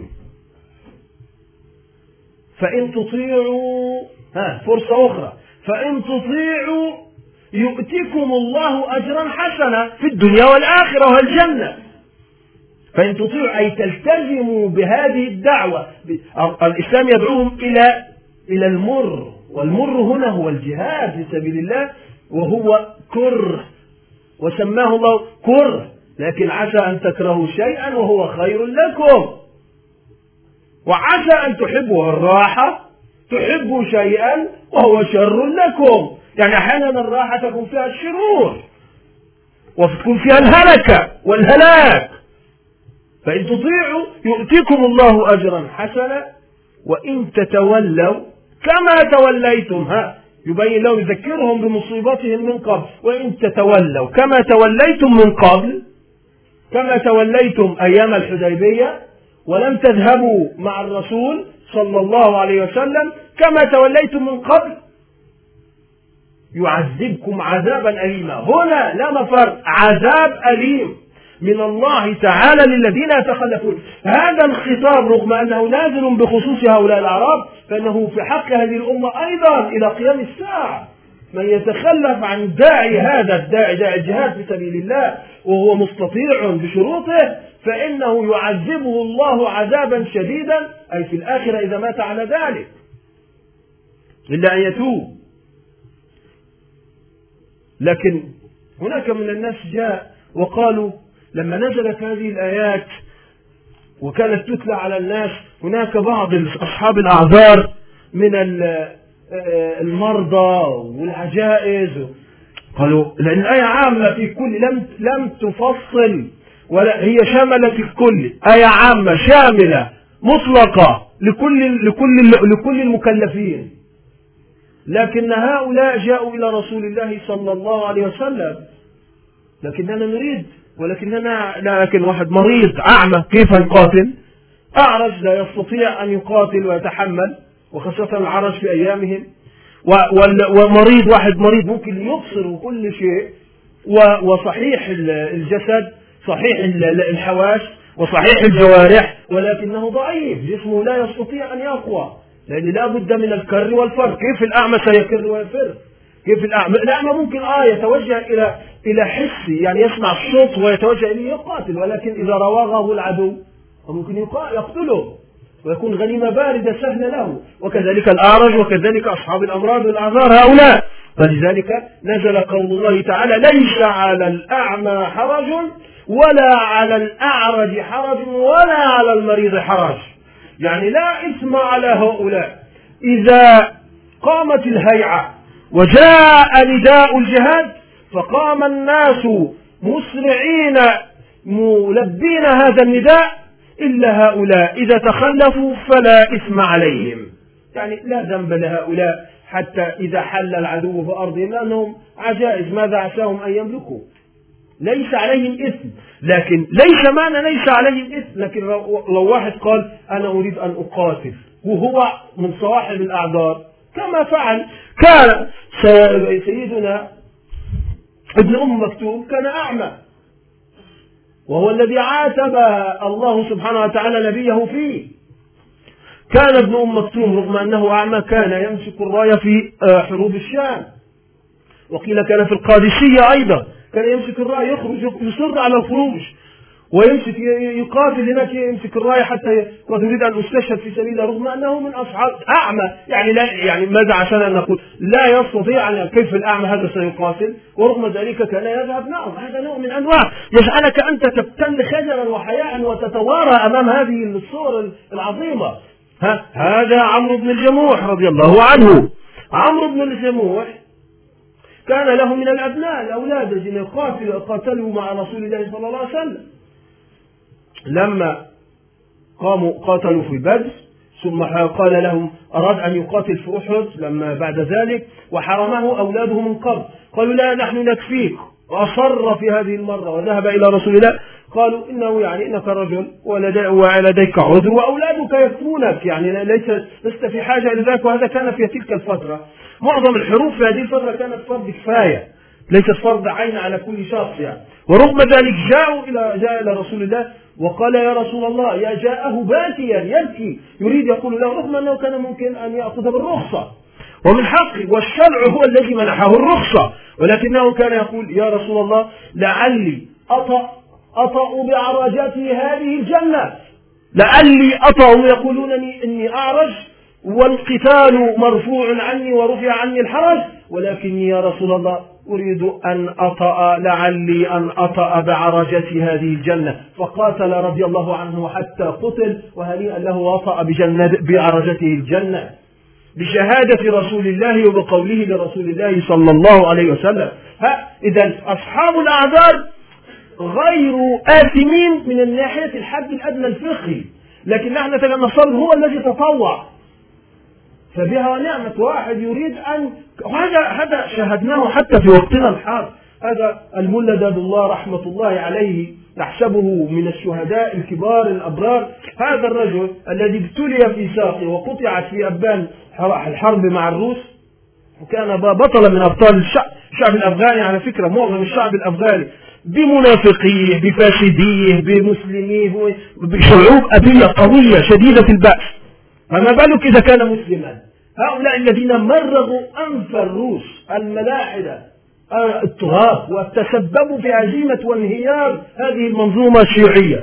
فإن تطيعوا فرصة أخرى، فإن تطيعوا يؤتكم الله أجرا حسنا في الدنيا والآخرة والجنة. فإن تطيعوا أي تلتزموا بهذه الدعوة. الإسلام يدعوهم إلى المر، والمر هنا هو الجهاد في سبيل الله، وهو كره، وسماه الله كره، لكن عسى أن تكرهوا شيئا وهو خير لكم، وعسى أن تحبوا الراحة تحبوا شيئا وهو شر لكم. يعني أحيانا الراحة تكون فيها الشرور وتكون فيها الهلكة والهلاك. فإن تطيعوا يؤتكم الله أجرا حسنا وإن تتولوا كما توليتم، يبين لهم يذكرهم بمصيبتهم من قبل، وإن تتولوا كما توليتم من قبل، كما توليتم أيام الحديبية ولم تذهبوا مع الرسول صلى الله عليه وسلم، كما توليتم من قبل يعذبكم عذابا أليما. هنا لا مفر، عذاب أليم من الله تعالى للذين يتخلفون. هذا الخطاب رغم أنه نازل بخصوص هؤلاء الأعراب، فإنه في حق هذه الأمة أيضا إلى قيام الساعة. من يتخلف عن داعي هذا الداعي، داعي الجهاد في سبيل الله، وهو مستطيع بشروطه، فإنه يعذبه الله عذابا شديدا، أي في الآخرة إذا مات على ذلك، إلا أن يتوب. لكن هناك من الناس جاء وقالوا لما نزلت هذه الآيات وكانت تتلى على الناس، هناك بعض أصحاب الأعذار من المرضى والعجائز، قالوا لأن الآية عامة في كل، لم تفصل، ولا هي شاملة في الكل، آية عامة شاملة مطلقة لكل المكلفين. لكن هؤلاء جاءوا إلى رسول الله صلى الله عليه وسلم، لكننا نريد، لكن واحد مريض أعمى كيف يقاتل؟ أعرج لا يستطيع أن يقاتل ويتحمل، وخاصة العرج في أيامهم، ومريض واحد مريض ممكن يبصر كل شيء، وصحيح الجسد، صحيح الحواس، وصحيح الجوارح، ولكنه ضعيف، جسمه لا يستطيع أن يقوى، لأن لا بد من الكر والفر. كيف الأعمى سيكر ويفر؟ كيف الأعمى ممكن يتوجه إلى حسي، يعني يسمع الصوت ويتوجه إليه يقاتل، ولكن إذا رواغه العدو ممكن يقتله ويكون غنيمة باردة سهلة له. وكذلك الأعرج، وكذلك أصحاب الأمراض والأعذار هؤلاء. فلذلك نزل قول الله تعالى: ليس على الأعمى حرج ولا على الأعرج حرج ولا على المريض حرج. يعني لا إثم على هؤلاء إذا قامت الهيعة وجاء نداء الجهاد فقام الناس مسرعين ملبين هذا النداء، إلا هؤلاء إذا تخلفوا فلا إثم عليهم. يعني لا ذنب لهؤلاء حتى إذا حل العدو في أرضهم، لأنهم عجائز ماذا عساهم أن يملكوا، ليس عليهم إثم. لكن ليس معنى ليس عليهم إثم، لكن لو واحد قال أنا أريد أن أقاتل وهو من صواحب الأعذار كما فعل، كان سيدنا ابن أم مكتوم كان أعمى، وهو الذي عاتب الله سبحانه وتعالى نبيه فيه. كان ابن أم مكتوم رغم أنه أعمى كان يمسك الراية في حروب الشام، وقيل كان في القادسية أيضا كان يمسك الراية، يخرج يصر على الخروج ويمسك يقاتل هناك، يمسك الراية حتى قد يريد أن أستشهد في سبيله، رغم أنه من أصحاب أعمى. يعني لا يعني ماذا عشان أن نقول لا يستطيع أن كيف الأعمى هذا سيقاتل، ورغم ذلك كان يذهب. نعم هذا نوع من أنواع يجعلك أنت تبتل خجلا وحياء وتتوارى أمام هذه الصور العظيمة. هذا عمرو بن الجموح رضي الله عنه. عمرو بن الجموح كان له من الأبناء الأولاد الذين قاتلوا مع رسول الله صلى الله عليه وسلم. لما قاتلوا في بدر ثم قال لهم أراد أن يقاتل في أحد، لما بعد ذلك وحرمه أولاده من قبل قالوا لا نحن نكفيك، وأصر في هذه المرة وذهب إلى رسول الله. قالوا إنه يعني إنك رجل ولديك عذر وأولادك يكفونك، يعني لست في حاجة إلى ذلك. وهذا كان في تلك الفترة معظم الحروب في هذه الفترة كانت فرض كفاية ليست فرض عين على كل شخص يعني. ورغم ذلك جاء إلى رسول الله وقال يا رسول الله، يا جاءه باكيا يبكي يريد يقول له، رغم أنه كان ممكن أن يأخذ بالرخصة ومن حقه، والشرع هو الذي منحه الرخصة، ولكنه كان يقول يا رسول الله لعلي أطأ بعرجته هذه الجنة، لعلي أطأ، يقولونني إني أعرج والقتال مرفوع عني ورفع عني الحرج، ولكني يا رسول الله أريد أن لعلي أن أطأ بعرجة هذه الجنة. فقاتل رضي الله عنه حتى قتل، وهنيئا له وطأ بعرجته الجنة بشهادة رسول الله وبقوله لرسول الله صلى الله عليه وسلم. إذن أصحاب الأعذار غير آثمين من الناحية الحد الأدنى الفقهي، لكن نحن نصل هو الذي تطوع فبها نعمة. واحد يريد أن هذا شاهدناه حتى في وقتنا الحاضر. هذا الملا داد الله رحمة الله عليه نحسبه من الشهداء الكبار الأبرار. هذا الرجل الذي ابتلي في ساقه وقطعت في أبان الحرب مع الروس، وكان بطلا من أبطال الشعب الأفغاني. على فكرة معظم الشعب الأفغاني بمنافقيه بفاسديه بمسلميه بشعوب أبية قوية شديدة البأس، فما بالك إذا كان مسلما. هؤلاء الذين مرغوا أنف الروس الملاحدة التراب وتسببوا في هزيمة وانهيار هذه المنظومة الشيوعية،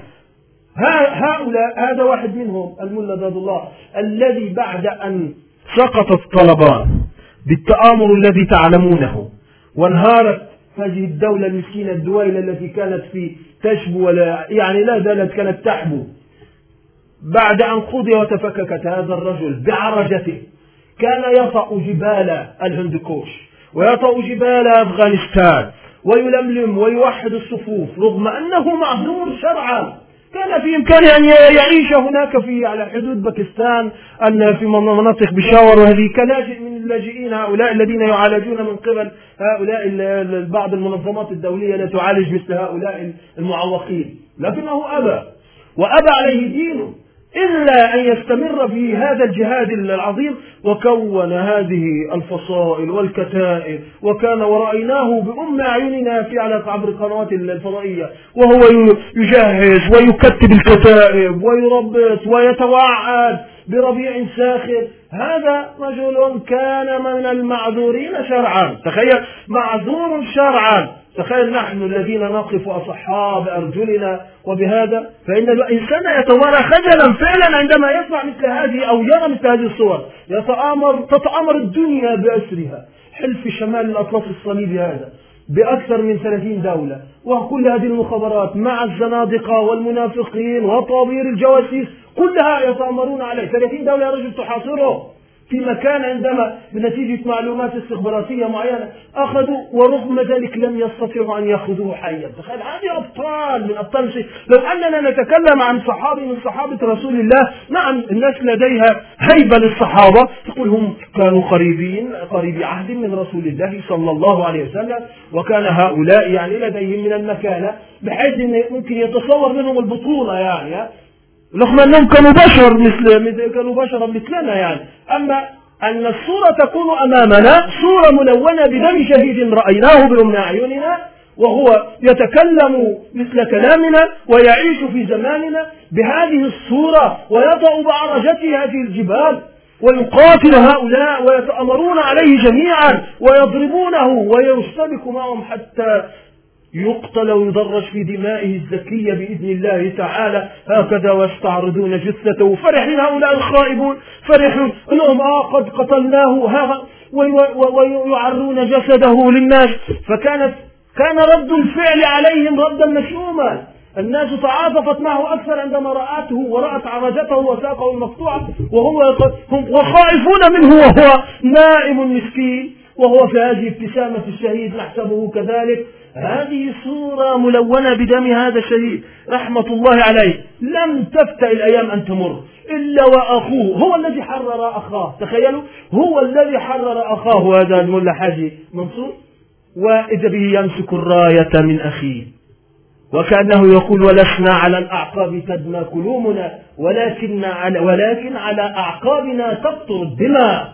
هؤلاء هذا واحد منهم الملا داد الله، الذي بعد أن سقطت طلبان بالتآمر الذي تعلمونه وانهارت هذه الدولة المسكينة الدويلة التي كانت في تشبو ولا يعني لا زالت كانت تحبو، بعد أن قضي وتفككت هذا الرجل بعرجته كان يطأ جبال الهندوكوش ويطأ جبال أفغانستان ويلملم ويوحد الصفوف، رغم أنه معذور شرعا. كان في إمكانه أن يعيش هناك في على حدود باكستان، أن في مناطق بشاور، وهذه كلاجئ من اللاجئين هؤلاء الذين يعالجون من قبل هؤلاء بعض المنظمات الدولية التي تعالج مثل هؤلاء المعوقين، لكنه أبى وأبى عليه دينه إلا أن يستمر في هذا الجهاد العظيم، وكون هذه الفصائل والكتائب، وكان ورأيناه بأم أعيننا في عبر القنوات الفضائية وهو يجهز ويكتب الكتائب ويربط ويتوعد بربيع ساخر. هذا رجل كان من المعذورين شرعا، تخيل معذور شرعا. تخيل نحن الذين نقف أصحاء بأرجلنا، وبهذا فإن الإنسان يتوارى خجلا فعلا عندما يسمع مثل هذه أو يرى مثل هذه الصور. تتآمر الدنيا بأسرها، حلف شمال الأطلس الصليبي هذا بأكثر من 30 دولة، وكل هذه المخابرات مع الزنادقة والمنافقين وطابير الجواسيس كلها يتآمرون عليه. 30 دولة يا رجل تحاصره في مكان عندما بنتيجة معلومات استخباراتية معينة أخذوا، ورغم ذلك لم يستطيعوا أن يأخذوه حيا. تخيل هذه أبطال من أبطال الشيء. لو أننا نتكلم عن صحابي من صحابة رسول الله، نعم الناس لديها هيبة للصحابة، تقول هم كانوا قريبي عهد من رسول الله صلى الله عليه وسلم، وكان هؤلاء يعني لديهم من المكانة بحيث أن ممكن يتصور منهم البطولة يعني، رغم أنهم كانوا بشرا مثلنا يعني. أما أن الصورة تكون أمامنا صورة ملونة بدم شهيد رأيناه بأم أعيننا، وهو يتكلم مثل كلامنا ويعيش في زماننا بهذه الصورة، ويضع بعرجته هذه الجبال ويقاتل هؤلاء ويتأمرون عليه جميعا ويضربونه ويشتبك معهم حتى يقتل ويدرج في دمائه الزكية بإذن الله تعالى، هكذا ويستعرضون جثته فرحين هؤلاء الخائبون، فرحون أنهم قد قتلناه ويعرون جسده للناس. كان رد الفعل عليهم ردا مشؤوما، الناس تعاطفت معه أكثر عندما رأته ورأت عرجته وساقه المقطوعة هم خائفون منه وهو نائم مسكين، وهو في هذه ابتسامة الشهيد نحسبه كذلك. هذه صورة ملونة بدم هذا الشهيد رحمة الله عليه. لم تفتأ الأيام أن تمر إلا وأخوه هو الذي حرر أخاه. تخيلوا، هو الذي حرر أخاه هذا الملا حاجي منصور، وإذا به يمسك الراية من أخيه، وكأنه يقول: ولسنا على الأعقاب تدمى كلومنا ولكن على أعقابنا تقطر الدماء.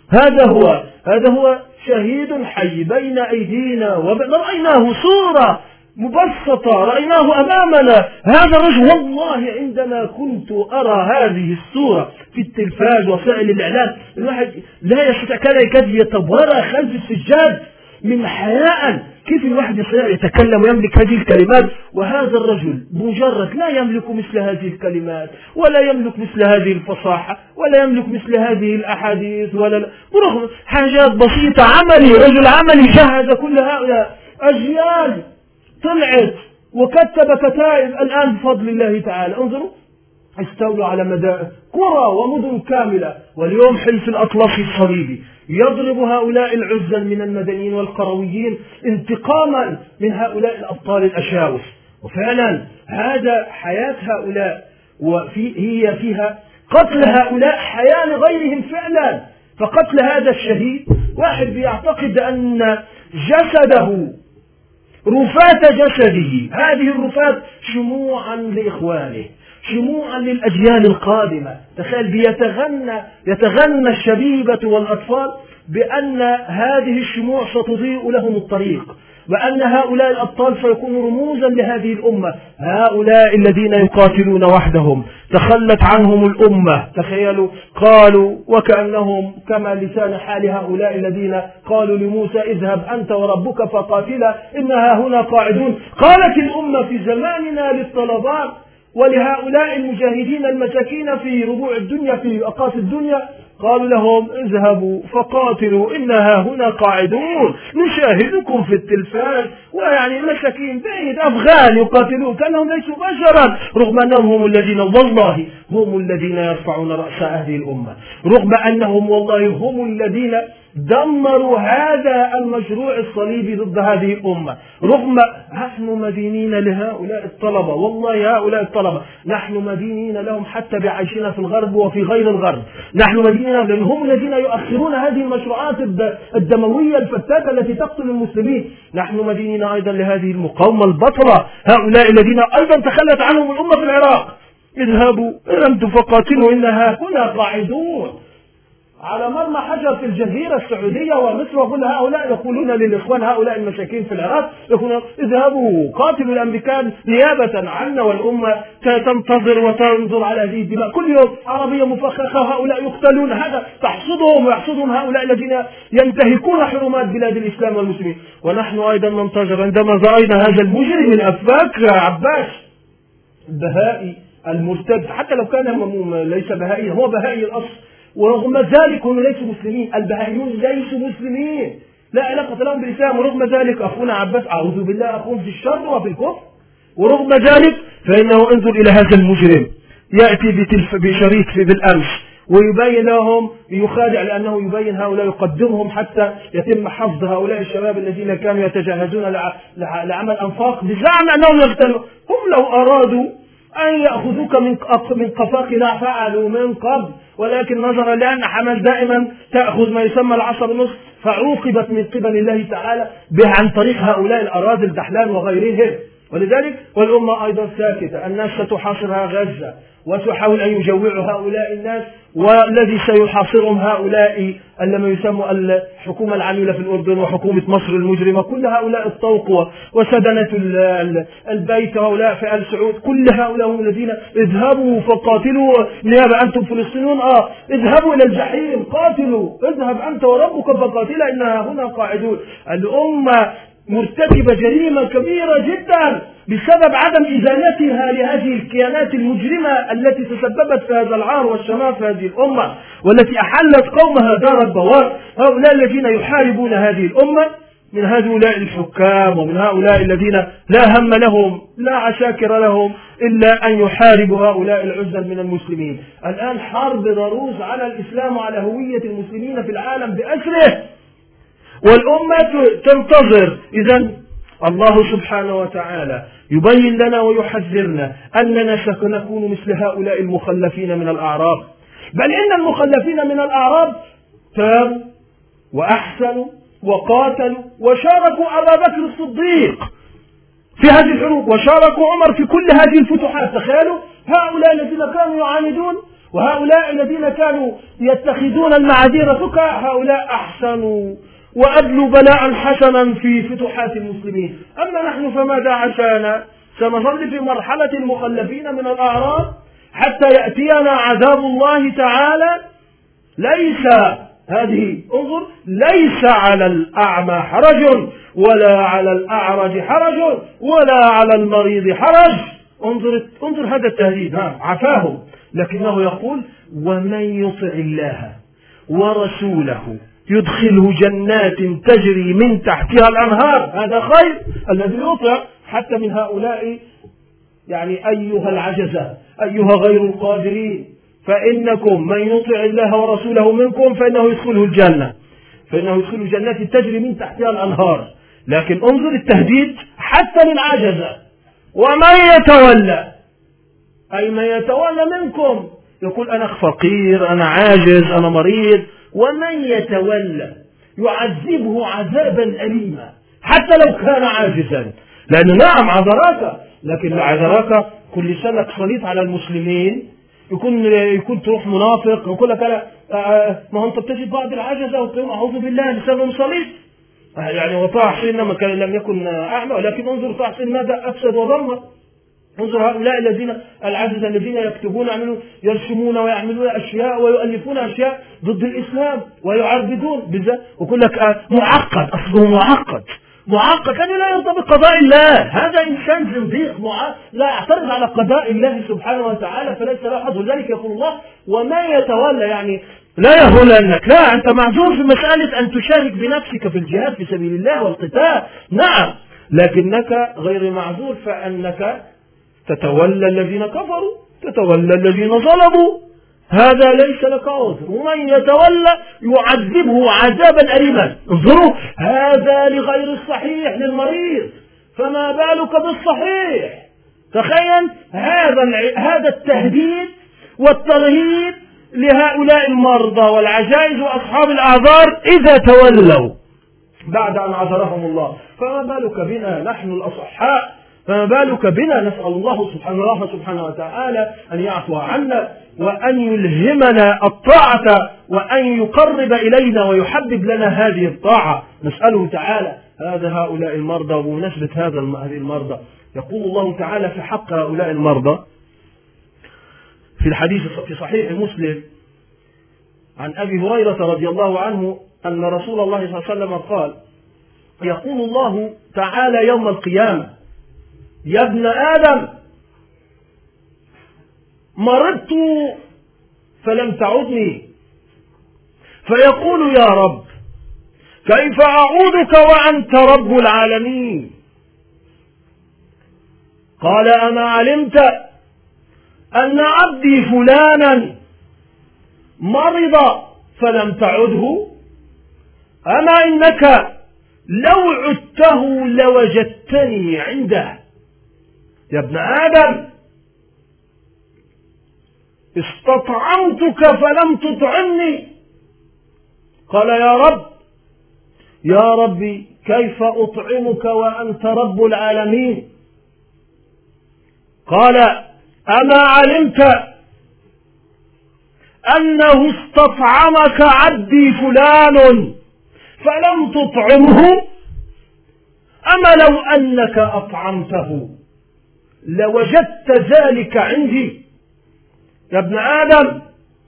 هذا هو شهيد حي بين أيدينا، رأيناه صورة مبسطة، رأيناه أمامنا. هذا الرجل والله عندما كنت أرى هذه الصورة في التلفاز وسائل الإعلام، الواحد لا يستطيع، كان يكاد يتبارى خلف السجاد من حياء. كيف الواحد يستطيع يتكلم ويملك هذه الكلمات، وهذا الرجل مجرد لا يملك مثل هذه الكلمات ولا يملك مثل هذه الفصاحة ولا يملك مثل هذه الأحاديث برغم حاجات بسيطة. رجل عملي جهز كل هؤلاء، أجيال طلعت وكتب كتائب الآن بفضل الله تعالى. انظروا، استولوا على قرى ومدن كاملة، واليوم حلف الأطلسي الصليبي يضرب هؤلاء العزل من المدنيين والقرويين انتقاما من هؤلاء الأبطال الأشاوس. وفعلا هذا حياة هؤلاء، هي فيها قتل هؤلاء حياة لغيرهم فعلا. فقتل هذا الشهيد، واحد بيعتقد أن جسده رفات جسده، هذه الرفات شموعا لإخوانه، شموعا للأجيال القادمة. تخيل، يتغنى الشبيبة والأطفال بأن هذه الشموع ستضيء لهم الطريق، وأن هؤلاء الأبطال سيكونوا رموزا لهذه الأمة. هؤلاء الذين يقاتلون وحدهم تخلت عنهم الأمة. تخيلوا، قالوا وكأنهم كما لسان حال هؤلاء الذين قالوا لموسى: اذهب أنت وربك فقاتلا إنها هنا قاعدون. قالت الأمة في زماننا للطلبات ولهؤلاء المجاهدين المساكين في ربوع الدنيا، في أقاصي الدنيا، قالوا لهم: اذهبوا فقاتلوا إنها هنا قاعدون، نشاهدكم في التلفاز، ويعني مساكين بعيد أفغان يقاتلون كأنهم ليسوا بشرا، رغم أنهم هم الذين والله هم الذين يرفعون رأس هذه الأمة، رغم أنهم والله هم الذين دمروا هذا المشروع الصليبي ضد هذه الأمة. رغم نحن مدينين لهؤلاء الطلبة، والله هؤلاء الطلبة نحن مدينين لهم حتى بعيشنا في الغرب وفي غير الغرب. نحن مدينين لأن هم الذين يؤخرون هذه المشروعات الدموية الفتاكة التي تقتل المسلمين. نحن مدينين أيضا لهذه المقاومة البطلة، هؤلاء الذين أيضا تخلت عنهم الأمة في العراق: اذهبوا أنتم فقاتلوا إنها هنا قاعدون. على مرمى حجر في الجزيرة السعودية ومصر، وكل هؤلاء يقولون للإخوان هؤلاء المساكين في العراق، يقولون: اذهبوا قاتلوا الأمريكان نيابة عنا، والأمة تنتظر وتنظر على هذه الدماء، كل يوم عربية مفخخة هؤلاء يقتلون. هذا تحصدهم ويحصدهم هؤلاء الذين ينتهكون حرمات بلاد الإسلام والمسلمين. ونحن أيضا ننتظر عندما رأينا هذا المجرم الأفاك عباس البهائي المرتد، حتى لو كان ليس بهائيا، هو بهائي الأصل، ورغم ذلك هم ليسوا مسلمين. البهائيون ليسوا مسلمين، لا علاقة لهم بالإسلام، ورغم ذلك أخونا عباس أعوذ بالله أخوهم في الشر وفي الكفر. ورغم ذلك فإنه انظر إلى هذا المجرم يأتي بشريط بالأمس ويبين لهم، يخادع لأنه يبين هؤلاء، يقدمهم حتى يتم حفظ هؤلاء الشباب الذين كانوا يتجهزون لعمل أنفاق بزعم أنهم يقتلون. هم لو أرادوا أن يأخذوك من قفاك لا فعلوا من قبل، ولكن نظرا لأن حماس دائما تأخذ ما يسمى العصا بالنص، فعوقبت من قبل الله تعالى عن طريق هؤلاء الأراذل دحلان وغيرهم. ولذلك والأمة أيضا ساكتة. الناس ستحاصرها غزة وتحاول أن يجوعوا هؤلاء الناس، والذي سيحاصرهم هؤلاء الذين يسموا الحكومة العاملة في الأردن وحكومة مصر المجرمة، كل هؤلاء الطوق وسدنة البيت وهؤلاء في آل سعود، كل هؤلاء هم الذين اذهبوا فقاتلوا نيابة أنتم فلسطينيون، اذهبوا إلى الجحيم قاتلوا، اذهب أنت وربك فقاتلا إنها هنا قاعدون. الأمة مرتكبة جريمة كبيرة جدا بسبب عدم إزالتها لهذه الكيانات المجرمة التي تسببت في هذا العار والشمار في هذه الأمة، والتي أحلت قومها دار البوار. هؤلاء الذين يحاربون هذه الأمة من هؤلاء الحكام ومن هؤلاء الذين لا هم لهم لا عساكر لهم إلا أن يحاربوا هؤلاء العزل من المسلمين. الآن حرب ضروس على الإسلام وعلى هوية المسلمين في العالم بأسره، والأمة تنتظر. إذن الله سبحانه وتعالى يبين لنا ويحذرنا أننا سنكون مثل هؤلاء المخلفين من الأعراب، بل إن المخلفين من الأعراب تابوا وأحسنوا وقاتلوا وشاركوا أبا بكر الصديق في هذه الحروب، وشاركوا عمر في كل هذه الفتوحات. تخيلوا هؤلاء الذين كانوا يعاندون وهؤلاء الذين كانوا يتخذون المعاذير فكا، هؤلاء أحسنوا وأبلوا بلاء حسنا في فتوحات المسلمين. أما نحن فماذا عسانا؟ سنظل في مرحلة المخلفين من الأعراب حتى يأتينا عذاب الله تعالى. ليس هذه انظر، ليس على الأعمى حرج ولا على الأعرج حرج ولا على المريض حرج. انظر هذا التهديد، عفاهم، لكنه يقول ومن يطع الله ورسوله يدخله جنات تجري من تحتها الأنهار. هذا خير الذي يطع حتى من هؤلاء، يعني أيها العجزة أيها غير القادرين، فإنكم من يطع الله ورسوله منكم فإنه يدخله الجنة، فإنه يدخله جنات تجري من تحتها الأنهار. لكن انظر التهديد حتى للعجزة. ومن يتولى أي من يتولى منكم، يقول أنا فقير أنا عاجز أنا مريض، ومن يتولى يعذبه عذابا أليما حتى لو كان عاجزا. لأن نعم عذراك، لكن عذراك كل سنة صليت على المسلمين يكون تروح منافق يقول لك ما هو أنت بتجد بعض العجزة وتقول أعوذ بالله لسانهم صليت، يعني وطاع حسين لم يكن أعمى، ولكن انظر طاع حسين ماذا أفسد وضمر. انظر هؤلاء العجزة الذين يكتبون يرسمون ويعملون أشياء ويؤلفون أشياء ضد الإسلام ويعرضون بذا، ويقول لك معقد، أصله معقد كان لا يرضى بقضاء الله. هذا إنسان زنديق لا يعترض على قضاء الله سبحانه وتعالى فليس له حظ. ولذلك يقول الله وما يتولى، يعني لا يهولنك، لا أنت معذور في مسألة أن تشارك بنفسك في الجهاد في سبيل الله والقتال، نعم، لكنك غير معذور فأنك تتولى الذين كفروا تتولى الذين ظلموا، هذا ليس لك عذر. ومن يتولى يعذبه عذابا أليما. انظروا هذا لغير الصحيح للمريض، فما بالك بالصحيح؟ تخيل هذا التهديد والترهيب لهؤلاء المرضى والعجائز وأصحاب الأعذار إذا تولوا بعد أن عذرهم الله، فما بالك بنا نحن الأصحاء؟ فما بالك بنا؟ نسأل الله سبحانه وتعالى أن يعفو عنا وأن يلهمنا الطاعة وأن يقرب إلينا ويحبب لنا هذه الطاعة. نسأله تعالى هؤلاء المرضى. وبمناسبة هذه المرضى يقول الله تعالى في حق هؤلاء المرضى في الحديث في صحيح مسلم عن أبي هريرة رضي الله عنه أن رسول الله صلى الله عليه وسلم قال يقول الله تعالى يوم القيامة يا ابن آدم مرضت فلم تعدني، فيقول يا رب كيف أعودك وأنت رب العالمين؟ قال أما علمت أن عبدي فلانا مرض فلم تعده؟ أما إنك لو عدته لوجدتني عنده. يا ابن آدم استطعمتك فلم تطعمني. قال يا ربي كيف أطعمك وأنت رب العالمين؟ قال: أما علمت أنه استطعمك عبدي فلان فلم تطعمه؟ أما لو أنك أطعمته لوجدت ذلك عندي. يا ابن آدم،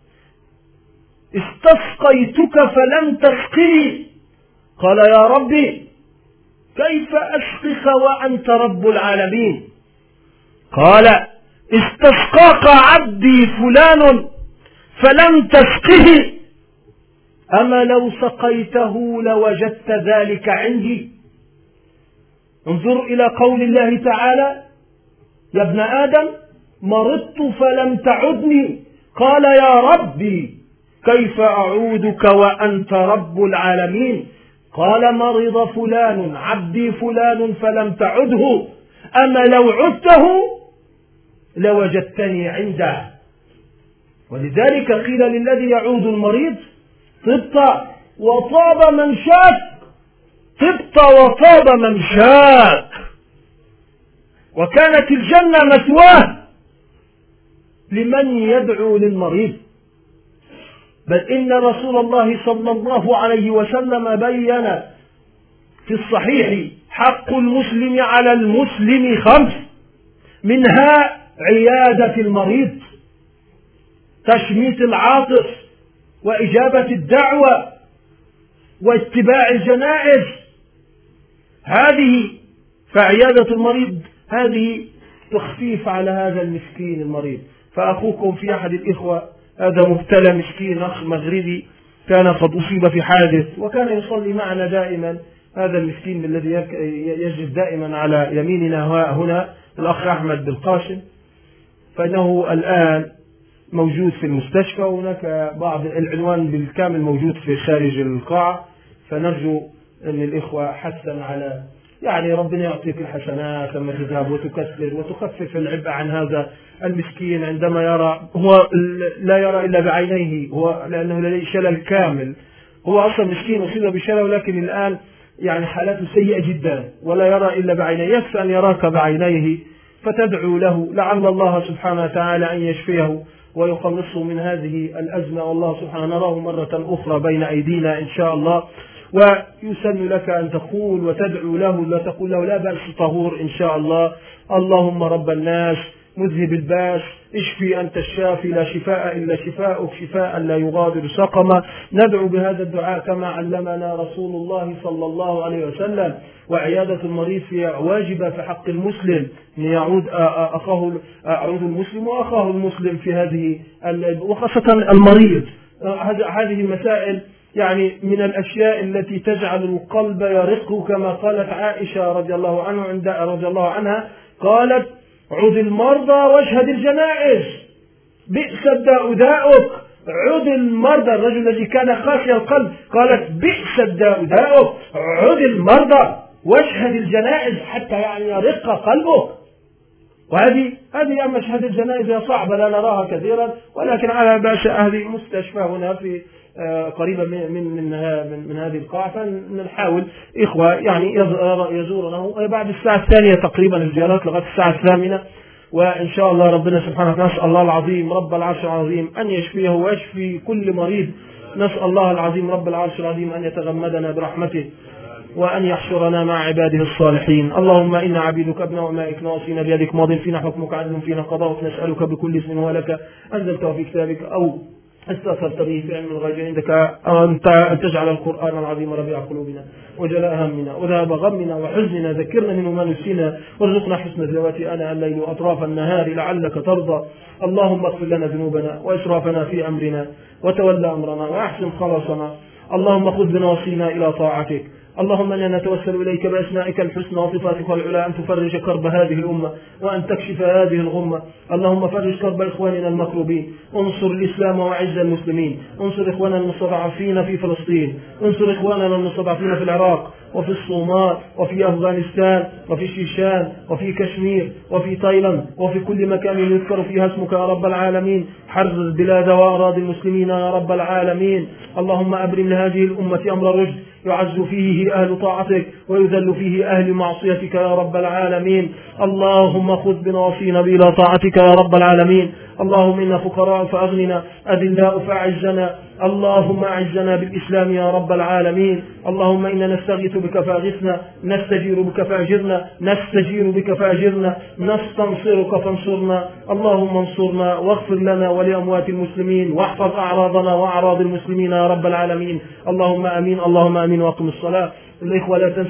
استسقيتك فلم تسقني. قال: يا ربي، كيف أسقك وأنت رب العالمين؟ قال: استسقاك عبدي فلان فلم تسقه، أما لو سقيته لوجدت ذلك عندي. انظر إلى قول الله تعالى: يا ابن آدم، مرضت فلم تعدني. قال: يا ربي، كيف أعودك وأنت رب العالمين؟ قال: مرض فلان عبدي فلان فلم تعده، أما لو عدته لوجدتني عنده. ولذلك قيل للذي يعود المريض: طبت وطاب ممشاك، طبت وطاب ممشاك. وكانت الجنة مثواه لمن يدعو للمريض. بل إن رسول الله صلى الله عليه وسلم بين في الصحيح: حق المسلم على المسلم 5، منها عيادة المريض، تشميت العاطس، وإجابة الدعوة، واتباع الجنائز. هذه فعيادة المريض هذه تخفيف على هذا المسكين المريض. فأخوكم في أحد الإخوة هذا مبتلى مسكين، أخ مغربي كان قد أصيب في حادث، وكان يصلي معنا دائما. هذا المسكين الذي يجلس دائما على يميننا هنا الأخ أحمد بالقاسم، فإنه الآن موجود في المستشفى، وهناك بعض العنوان بالكامل موجود في خارج القاعة. فنرجو أن الإخوة حسن على ربنا يعطيك الحسنات لما تذهب وتكسر وتخفف العبء عن هذا المسكين عندما يرى. هو لا يرى إلا بعينيه، هو لأنه لديه شلل كامل. هو أصلا مسكين أصيب بشلل، ولكن الآن حالته سيئة جدا ولا يرى إلا بعينيه. يكفي أن يراك بعينيه فتدعو له، لعل الله سبحانه وتعالى أن يشفيه ويخلصه من هذه الأزمة. والله سبحانه نراه مرة أخرى بين أيدينا إن شاء الله. ويسن لك أن تقول وتدعو له، لا تقول له: لا بأس طهور إن شاء الله. اللهم رب الناس مذهب الباس، اشفي أنت الشافي، لا شفاء إلا شفاءك، شفاء لا يغادر سقما. ندعو بهذا الدعاء كما علمنا رسول الله صلى الله عليه وسلم. وعيادة المريض واجبة في حق المسلم، أن يعود أعود المسلم وأخاه المسلم في هذه، وخاصة المريض. هذه المسائل من الأشياء التي تجعل القلب يرق، كما قالت عائشة رضي الله عنها قالت: عد المرضى واشهد الجنائز، بئس الداء داؤك. عد المرضى، الرجل الذي كان قاسي القلب، قالت: بئس الداء داؤك، عد المرضى واشهد الجنائز، حتى يرق قلبك. وهذه مشهد الجنائز هي صعبة، لا نراها كثيرا، ولكن على بأس أهل مستشفى هنا في قريبا من هذه القاعة، فنحاول إخوة يزورونه بعد الساعة 2 تقريبا، الزيارات لغاية الساعة 8. وإن شاء الله ربنا سبحانه وتعالى نسأل الله العظيم رب العرش العظيم أن يشفيه ويشفي كل مريض. نسأل الله العظيم رب العرش العظيم أن يتغمدنا برحمته وأن يحشرنا مع عباده الصالحين. اللهم إنا عبيدك أبناء أمائك ناصين بيدك، ماض فينا حكمك، عدل فينا قضاؤك، نسألك بكل اسم هو لك أنزلته في كتابك أو استأثرت به في علم الغيب عندك أن تجعل القرآن العظيم ربيع قلوبنا وجلاء همنا وذهاب غمنا وحزننا، ذكرنا منه ما نسينا، وارزقنا حسن تلاوة آناء الليل وأطراف النهار لعلك ترضى. اللهم اغفر لنا ذنوبنا وإسرافنا في أمرنا وتولى أمرنا وأحسن خلاصنا. اللهم خذ بنواصينا إلى طاعتك. اللهم إنا نتوسل إليك بأسمائك الحسنى وصفاتك العلى أن تفرج كرب هذه الأمة وأن تكشف هذه الغمة. اللهم فرج كرب إخواننا المكروبين، انصر الإسلام وعز المسلمين، انصر إخواننا المستضعفين في فلسطين، انصر إخواننا المستضعفين في العراق وفي الصومال وفي أفغانستان وفي شيشان وفي كشمير وفي تايلاند وفي كل مكان يذكر فيها اسمك يا رب العالمين. حرر البلاد وأراضي المسلمين يا رب العالمين. اللهم أبرم لهذه الأمة أمر رشد يعز فيه أهل طاعتك ويذل فيه أهل معصيتك يا رب العالمين. اللهم خذ بنواصينا إلى طاعتك يا رب العالمين. اللهم إنا فقراء فأغننا، أذلاء فأعزنا. اللهم أعزنا بالإسلام يا رب العالمين. اللهم إنا نستغيث بك فأغثنا، نستجير بك فأجرنا، نستجير بك فأجرنا، نستنصرك فانصرنا. اللهم انصرنا واغفر لنا ولأموات المسلمين، واحفظ أعراضنا وأعراض المسلمين يا رب العالمين. اللهم آمين. اللهم آمين. وأقم الصلاة. الإخوة لا تنسوا